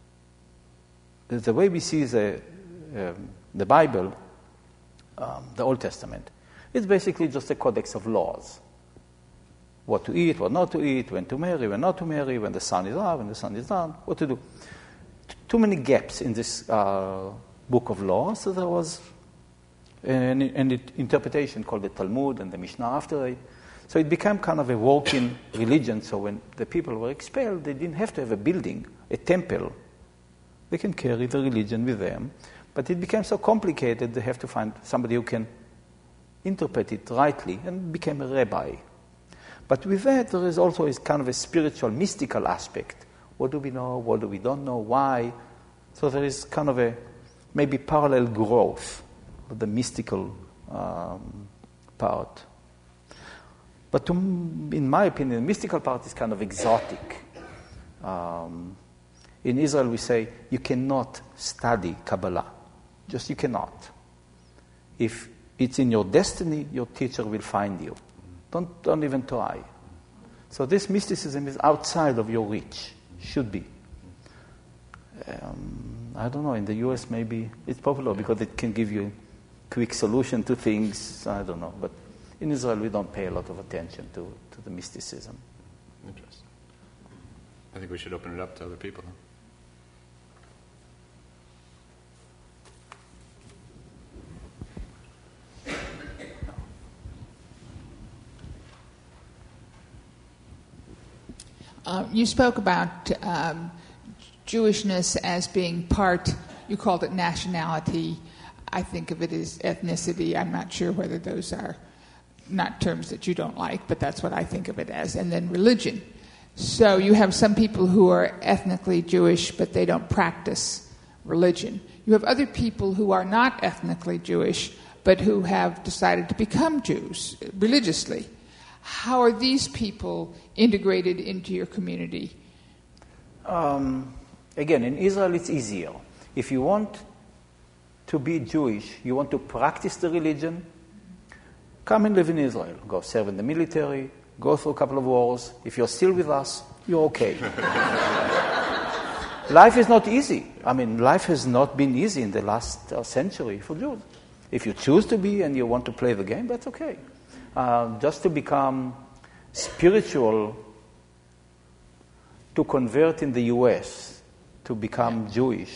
Speaker 13: the way we see the, um, the Bible, um, the Old Testament, it's basically just a codex of laws. What to eat, what not to eat, when to marry, when not to marry, when the sun is up, when the sun is down, what to do. T- too many gaps in this uh, book of law, so there was an, an interpretation called the Talmud and the Mishnah after it. So it became kind of a walk-in religion, so when the people were expelled, they didn't have to have a building, a temple. They can carry the religion with them, but it became so complicated, they have to find somebody who can interpret it rightly, and became a rabbi. But with that, there is also a kind of a spiritual, mystical aspect. What do we know? What do we don't know? Why? So there is kind of a maybe parallel growth of the mystical um, part. But to, in my opinion, the mystical part is kind of exotic. Um, in Israel, we say you cannot study Kabbalah. Just you cannot. If it's in your destiny, your teacher will find you. Don't, don't even try. So this mysticism is outside of your reach. Should be. Um, I don't know, in the U S maybe it's popular because it can give you a quick solution to things. I don't know. But in Israel, we don't pay a lot of attention to, to the mysticism.
Speaker 12: Interesting. I think we should open it up to other people.
Speaker 14: Uh, you spoke about um, Jewishness as being part, you called it nationality. I think of it as ethnicity. I'm not sure whether those are not terms that you don't like, but that's what I think of it as. And then religion. So you have some people who are ethnically Jewish, but they don't practice religion. You have other people who are not ethnically Jewish, but who have decided to become Jews religiously. How are these people integrated into your community?
Speaker 13: Um, again, in Israel it's easier. If you want to be Jewish, you want to practice the religion, come and live in Israel. Go serve in the military, go through a couple of wars. If you're still with us, you're okay. Life is not easy. I mean, life has not been easy in the last uh, century for Jews. If you choose to be and you want to play the game, that's okay. Uh, just to become spiritual, to convert in the U S, to become Jewish.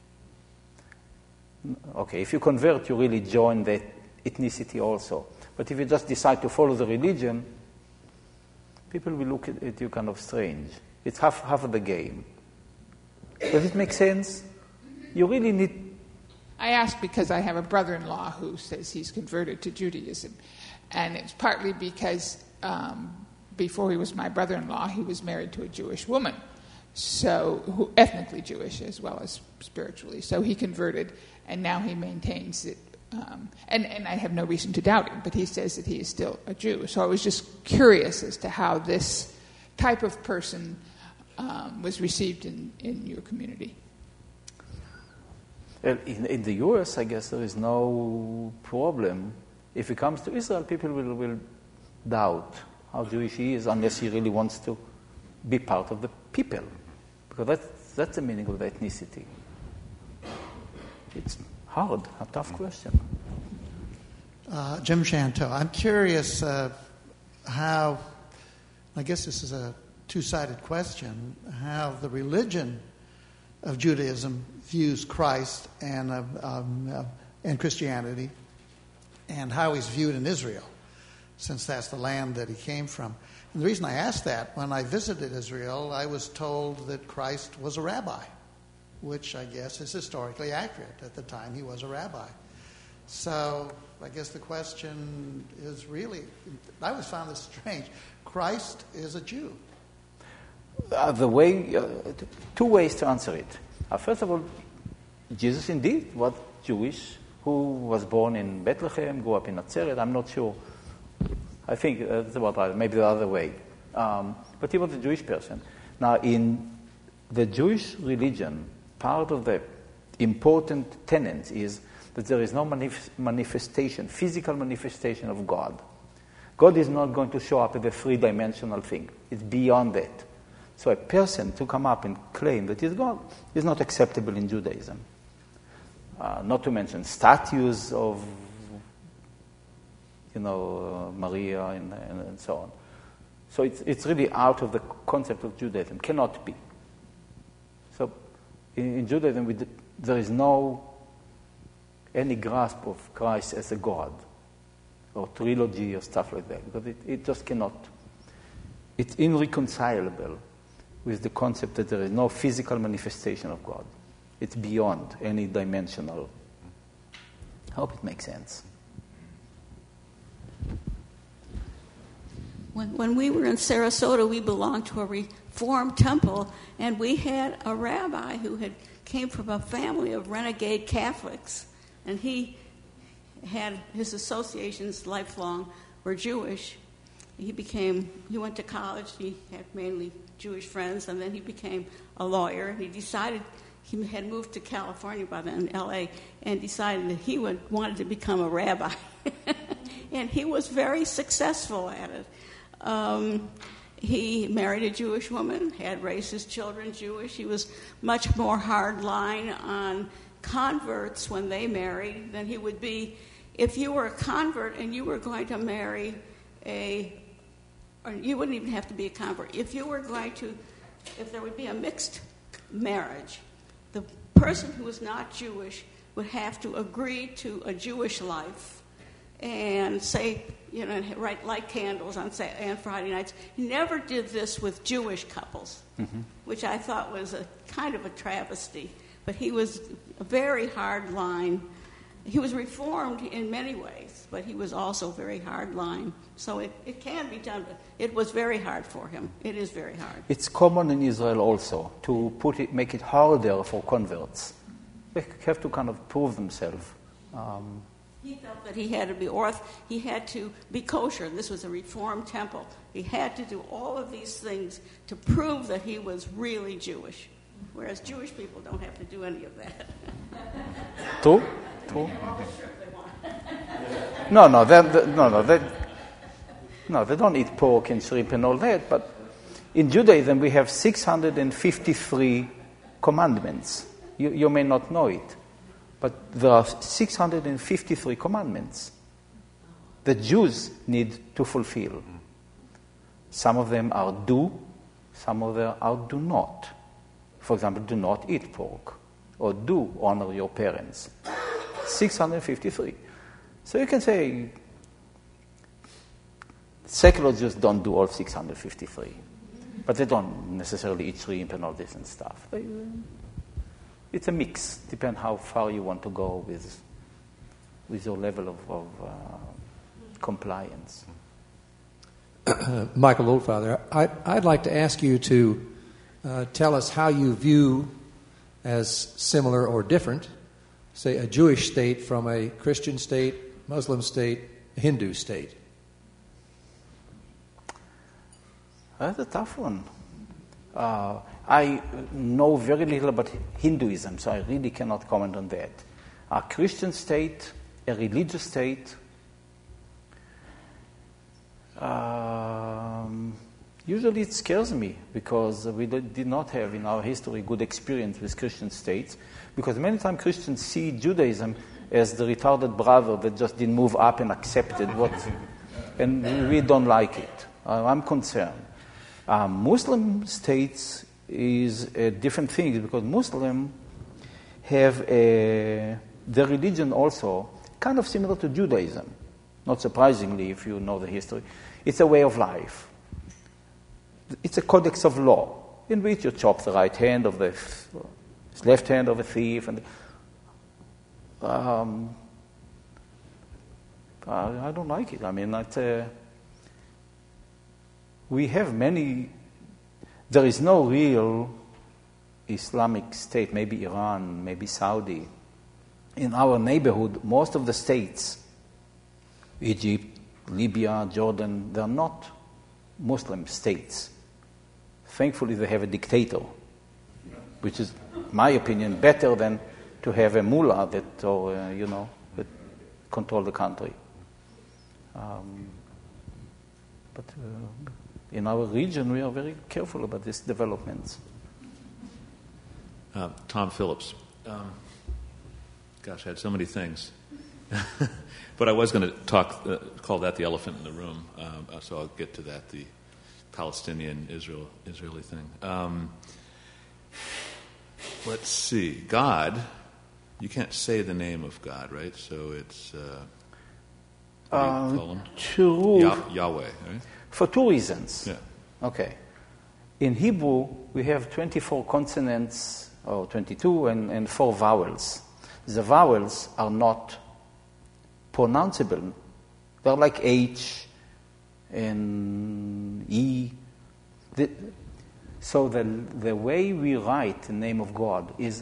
Speaker 13: Okay, if you convert, you really join the ethnicity also. But if you just decide to follow the religion, people will look at, at you kind of strange. It's half, half of the game. Does it make sense? You really need...
Speaker 14: I ask because I have a brother-in-law who says he's converted to Judaism. And it's partly because um, before he was my brother-in-law, he was married to a Jewish woman, so who, ethnically Jewish as well as spiritually. So he converted, and now he maintains it. Um, and, and I have no reason to doubt him, but he says that he is still a Jew. So I was just curious as to how this type of person um, was received in, in your community.
Speaker 13: Well, in, in the U S, I guess there is no problem. If it comes to Israel, people will, will doubt how Jewish he is unless he really wants to be part of the people. Because that's That's the meaning of the ethnicity. It's hard, a tough question.
Speaker 15: Uh, Jim Shanto, I'm curious uh, how, I guess this is a two-sided question, how the religion of Judaism views Christ and uh, um, uh, and Christianity, and how he's viewed in Israel, since that's the land that he came from. And the reason I asked that, when I visited Israel, I was told that Christ was a rabbi, which I guess is historically accurate. At the time, he was a rabbi. So I guess the question is really, I always found this strange. Christ is a Jew.
Speaker 13: Uh, the way, uh, t- two ways to answer it. Uh, first of all, Jesus indeed was Jewish, who was born in Bethlehem, grew up in Nazareth. I'm not sure. I think uh, that's about right. Maybe the other way. Um, but he was a Jewish person. Now, in the Jewish religion, part of the important tenet is that there is no manif- manifestation, physical manifestation of God. God is not going to show up as a three-dimensional thing. It's beyond that. So a person to come up and claim that he's God is not acceptable in Judaism. Uh, not to mention statues of, you know, uh, Maria and, and, and so on. So it's it's really out of the concept of Judaism. Cannot be. So in, in Judaism, we d- there is no any grasp of Christ as a God or trilogy or stuff like that, because it, it just cannot. It's irreconcilable with the concept that there is no physical manifestation of God. It's beyond any dimensional. I hope it makes sense.
Speaker 16: When, when we were in Sarasota, we belonged to a Reformed temple, and we had a rabbi who had came from a family of renegade Catholics, and he had his associations lifelong were Jewish. He became, he went to college, he had mainly Jewish friends, and then he became a lawyer. He decided, he had moved to California by then, L A, and decided that he would wanted to become a rabbi. And he was very successful at it. Um, he married a Jewish woman, had raised his children Jewish. He was much more hardline on converts when they married than he would be if you were a convert and you were going to marry a, or you wouldn't even have to be a convert. If you were going to, if there would be a mixed marriage, the person who was not Jewish would have to agree to a Jewish life and say, you know, write light candles on say, on Friday nights. He never did this with Jewish couples, mm-hmm. which I thought was a kind of a travesty. But he was a very hard line. He was reformed in many ways, but he was also very hard line. So it, it can be done, but it was very hard for him. It is very hard.
Speaker 13: It's common in Israel also to put it, make it harder for converts. They have to kind of prove themselves. Um,
Speaker 16: He felt that he had to be orth, he had to be kosher. This was a Reformed temple. He had to do all of these things to prove that he was really Jewish, whereas Jewish people don't have to do any of that.
Speaker 13: True, true. No, no, they, they, no, no, they, no, they don't eat pork and shrimp and all that. But in Judaism, we have six hundred fifty-three commandments. You, you may not know it. But there are six hundred fifty-three commandments that Jews need to fulfill. Some of them are do, some of them are do not. For example, do not eat pork, or do honor your parents. six hundred fifty-three. So you can say secular Jews don't do all six hundred fifty-three, but they don't necessarily eat shrimp and all this and stuff. They, It's a mix. Depends how far you want to go with, with your level of, of uh, compliance.
Speaker 17: Michael Oldfather, I, I'd like to ask you to uh, tell us how you view as similar or different, say, a Jewish state from a Christian state, Muslim state, Hindu state.
Speaker 13: That's a tough one. Uh, I know very little about Hinduism, so I really cannot comment on that. A Christian state, a religious state, um, usually it scares me because we did not have in our history good experience with Christian states, because many times Christians see Judaism as the retarded brother that just didn't move up and accepted what, and we don't like it. Uh, I'm concerned. Uh, Muslim states is a different thing because Muslims have a, their religion also kind of similar to Judaism. Not surprisingly, if you know the history. It's a way of life. It's a codex of law in which you chop the right hand of the left hand of a thief. And um, I, I don't like it. I mean, it's a, we have many. There is no real Islamic state, maybe Iran, maybe Saudi. In our neighborhood, most of the states, Egypt, Libya, Jordan, they're not Muslim states. Thankfully, they have a dictator, which is, in my opinion, better than to have a mullah that, or uh, you know, that control the country. Um, but uh, in our region, we are very careful about these developments.
Speaker 8: Uh, Tom Phillips. Um, gosh, I had so many things. But I was going to talk, uh, call that the elephant in the room, um, so I'll get to that, the Palestinian Israel Israeli thing. Um, let's see. God, you can't say the name of God, right? So it's, uh, what do you call him?
Speaker 13: True.
Speaker 8: Yah- Yahweh, right?
Speaker 13: For two reasons.
Speaker 8: Yeah.
Speaker 13: Okay. In Hebrew, we have twenty-four consonants, or twenty-two, and, and four vowels. The vowels are not pronounceable. They're like H and E. The, so the, the way we write the name of God is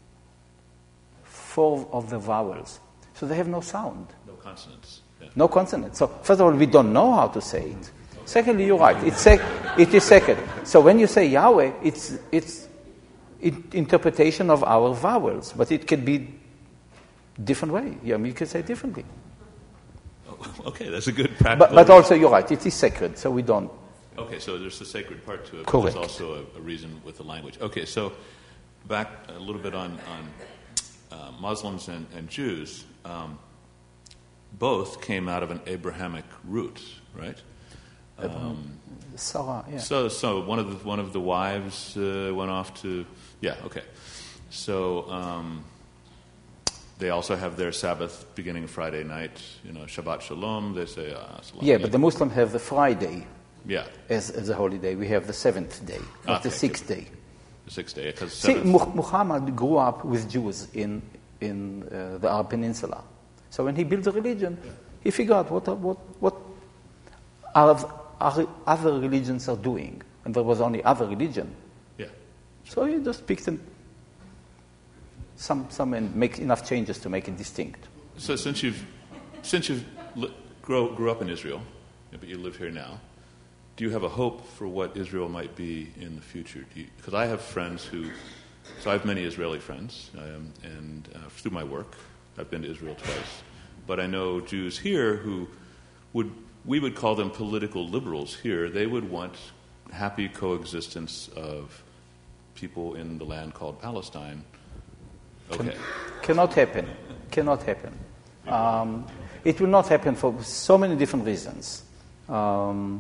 Speaker 13: four of the vowels. So they have no sound.
Speaker 8: No consonants. Yeah.
Speaker 13: No consonants. So first of all, we don't know how to say it. Secondly, you're right. It's sec- it is second. So when you say Yahweh, it's it's in- interpretation of our vowels, but it can be different way. Yeah, I mean, you can say it differently.
Speaker 8: Okay, that's a good practical.
Speaker 13: But, but also, you're right. It is sacred, so we don't.
Speaker 8: Okay, so there's the sacred part to it. But
Speaker 13: Correct.
Speaker 8: there's also a, a reason with the language. Okay, so back a little bit on, on uh, Muslims and, and Jews. Um, both came out of an Abrahamic root, right? Um,
Speaker 13: Sarah, yeah.
Speaker 8: So, so one of the one of the wives uh, went off to, yeah, okay. So um, they also have their Sabbath beginning Friday night, you know, Shabbat Shalom. They say, uh, Salam
Speaker 13: Yeah, but the Muslims have the Friday.
Speaker 8: Yeah.
Speaker 13: As, as a holiday, we have the seventh day, not
Speaker 8: Okay,
Speaker 13: the sixth day.
Speaker 8: The sixth day, because
Speaker 13: See, Mu- Muhammad grew up with Jews in in uh, the Arab Peninsula. So when he built the religion, yeah. he figured out what what what are, are other religions are doing, and there was only other religion.
Speaker 8: Yeah.
Speaker 13: So he just picked an, some some and make enough changes to make it distinct.
Speaker 8: So since you've since you've li- grow, grew up in Israel, but you live here now, do you have a hope for what Israel might be in the future? Because I have friends who, so I have many Israeli friends, um, and uh, through my work, I've been to Israel twice. But I know Jews here who would, we would call them political liberals here. They would want happy coexistence of people in the land called Palestine. Okay.
Speaker 13: Can, cannot happen. Cannot happen. Um, it will not happen for so many different reasons. Um,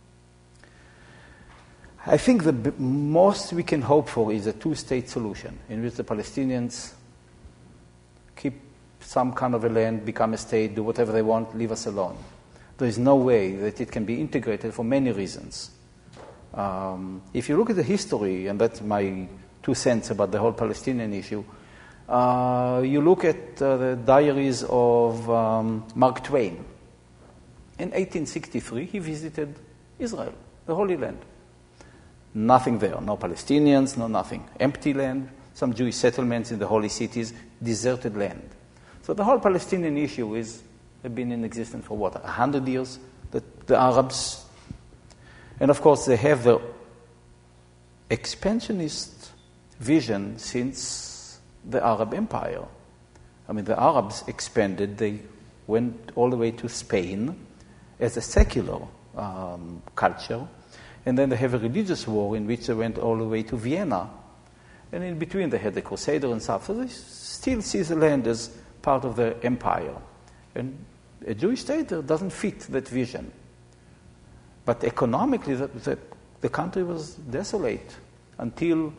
Speaker 13: I think the b- most we can hope for is a two-state solution in which the Palestinians keep some kind of a land, become a state, do whatever they want, leave us alone. There is no way that it can be integrated for many reasons. Um, if you look at the history, and that's my two cents about the whole Palestinian issue, uh, you look at uh, the diaries of um, Mark Twain. In eighteen sixty-three, he visited Israel, the Holy Land. Nothing there, no Palestinians, no nothing. Empty land, some Jewish settlements in the holy cities, deserted land. So the whole Palestinian issue is have been in existence for what, a hundred years? The, the Arabs, and of course they have the expansionist vision since the Arab Empire. I mean, the Arabs expanded, they went all the way to Spain as a secular um, culture. And then they have a religious war in which they went all the way to Vienna. And in between they had the Crusader and stuff. So they still see the land as part of the empire. And a Jewish state doesn't fit that vision. But economically, the, the, the country was desolate until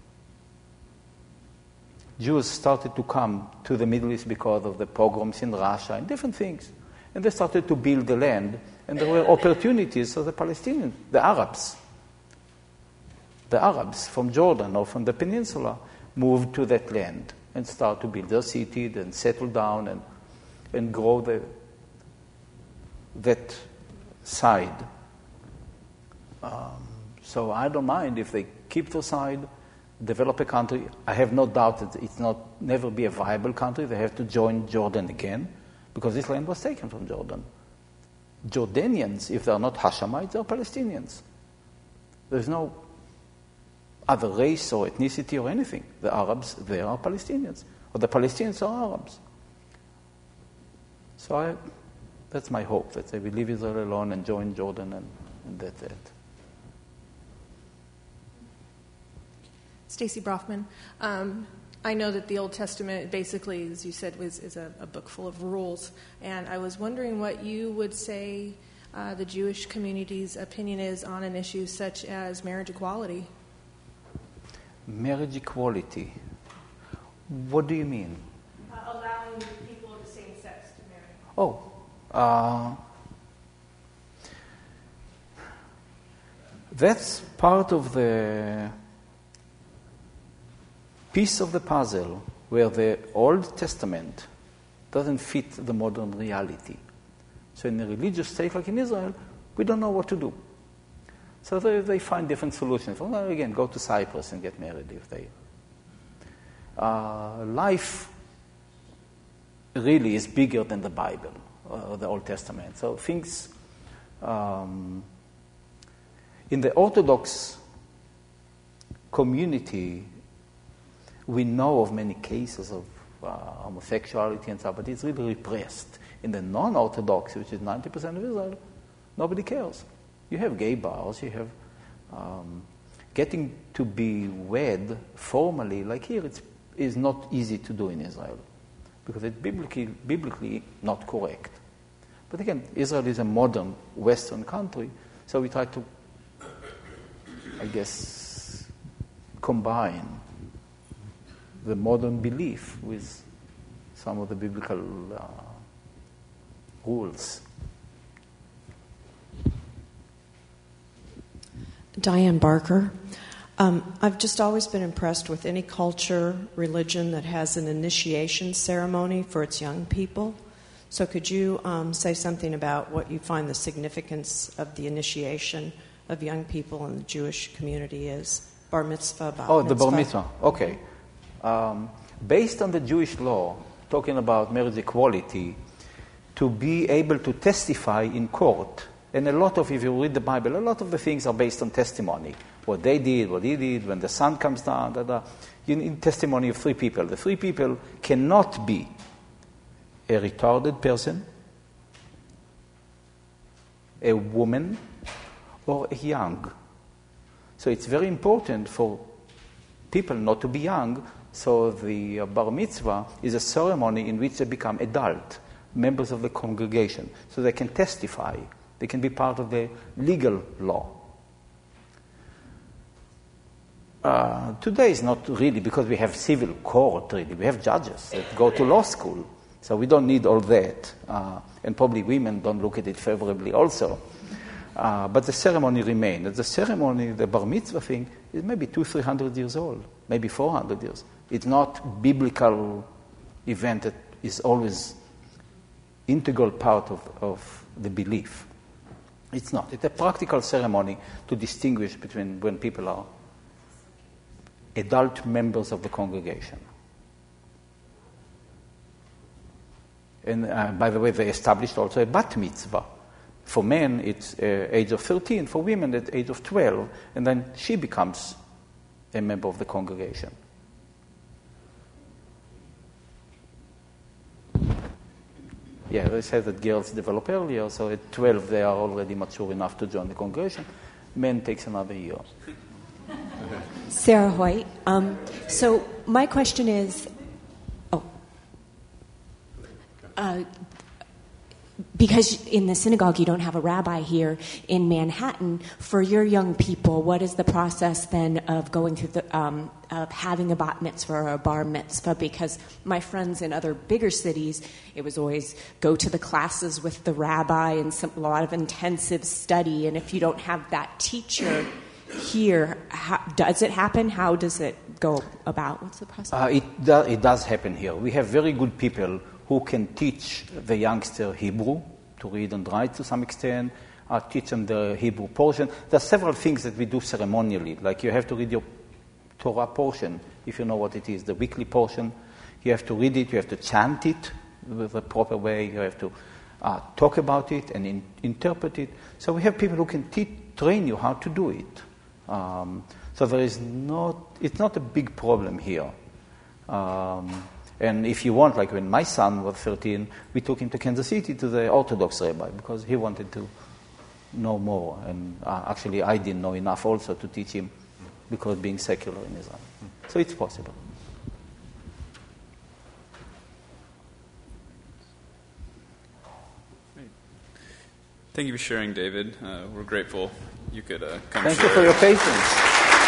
Speaker 13: Jews started to come to the Middle East because of the pogroms in Russia and different things. And they started to build the land, and there were opportunities for the Palestinians, the Arabs. The Arabs from Jordan or from the peninsula moved to that land and started to build their cities and settle down and, and grow the, that side. Um, so I don't mind if they keep their side, develop a country. I have no doubt that it's not never be a viable country. They have to join Jordan again because this land was taken from Jordan. Jordanians, if they are not Hashemites, they are Palestinians. There's no other race or ethnicity or anything. The Arabs, they are Palestinians. Or the Palestinians are Arabs. So I, that's my hope, that they will leave Israel alone and join Jordan, and, and that's it.
Speaker 18: Stacy Brofman. Um, I know that the Old Testament basically, as you said, was, is a, a book full of rules. And I was wondering what you would say uh, the Jewish community's opinion is on an issue such as marriage equality.
Speaker 13: Marriage equality. What do you mean?
Speaker 18: Uh, allowing people of the same sex to marry.
Speaker 13: Oh. Uh, that's part of the piece of the puzzle where the Old Testament doesn't fit the modern reality. So in a religious state like in Israel, we don't know what to do. So they, they find different solutions. Well, again, go to Cyprus and get married if they... Uh, life really is bigger than the Bible, uh, the Old Testament. So things... Um, in the Orthodox community, we know of many cases of uh, homosexuality and stuff, but it's really repressed. In the non-Orthodox, which is ninety percent of Israel, nobody cares. You have gay bars, you have um, getting to be wed formally, like here, it's is not easy to do in Israel because it's biblically, biblically not correct. But again, Israel is a modern Western country, so we try to, I guess, combine the modern belief with some of the biblical uh, rules.
Speaker 19: Diane Barker. Um, I've just always been impressed with any culture, religion that has an initiation ceremony for its young people. So could you um, say something about what you find the significance of the initiation of young people in the Jewish community is? Bar mitzvah, bat
Speaker 13: Oh,
Speaker 19: mitzvah.
Speaker 13: the bar mitzvah. Okay. Um, based on the Jewish law, talking about marriage equality, to be able to testify in court, and a lot of, if you read the Bible, a lot of the things are based on testimony. What they did, what he did, when the sun comes down, da, da. You need testimony of three people. The three people cannot be a retarded person, a woman, or a young. So it's very important for people not to be young. So the uh, bar mitzvah is a ceremony in which they become adult, members of the congregation, so they can testify. They can be part of the legal law. Uh, today is not really, because we have civil court, really. We have judges that go to law school. So we don't need all that. Uh, and probably women don't look at it favorably also. Uh, but the ceremony remains. The ceremony, the bar mitzvah thing, is maybe two, three hundred years old, maybe four hundred years. It's not biblical event that is always integral part of, of the belief. It's not. It's a practical ceremony to distinguish between when people are adult members of the congregation. And uh, by the way, they established also a bat mitzvah. For men, it's uh, age of thirteen. For women, at age of twelve. And then she becomes a member of the congregation. Yeah, they say that girls develop earlier, so at twelve they are already mature enough to join the congregation. men takes another year.
Speaker 20: Sarah Hoyt. Um, so my question is, oh, uh, because in the synagogue you don't have a rabbi here in Manhattan, for your young people, what is the process then of going through the, um, of having a bat mitzvah or a bar mitzvah? Because my friends in other bigger cities, it was always go to the classes with the rabbi and some, a lot of intensive study, and if you don't have that teacher here, how, does it happen? How does it go about? What's the process?
Speaker 13: Uh, it, do, it does happen here. We have very good people who can teach the youngster Hebrew, to read and write to some extent, uh, teach them the Hebrew portion. There are several things that we do ceremonially, like you have to read your Torah portion, if you know what it is, the weekly portion. You have to read it, you have to chant it with the proper way, you have to uh, talk about it and in, interpret it. So we have people who can te- train you how to do it. Um, so there is not, it's not a big problem here. Um, and if you want, like when my son was thirteen, we took him to Kansas City to the Orthodox rabbi because he wanted to know more. And uh, actually I didn't know enough also to teach him because being secular in Israel. So it's possible.
Speaker 1: Thank you for sharing, David. Uh, we're grateful you could uh, come
Speaker 13: Thank
Speaker 1: share.
Speaker 13: you for your patience.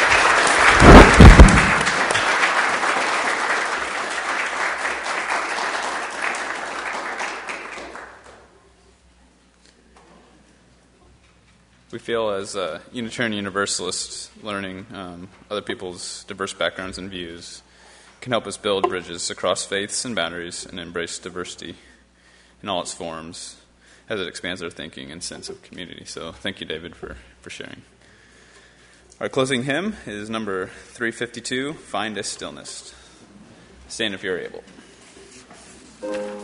Speaker 1: We feel as uh, Unitarian Universalists, learning um, other people's diverse backgrounds and views can help us build bridges across faiths and boundaries and embrace diversity in all its forms as it expands our thinking and sense of community. So thank you, David, for, for sharing. Our closing hymn is number three fifty-two, Find a Stillness. Stand if you're able.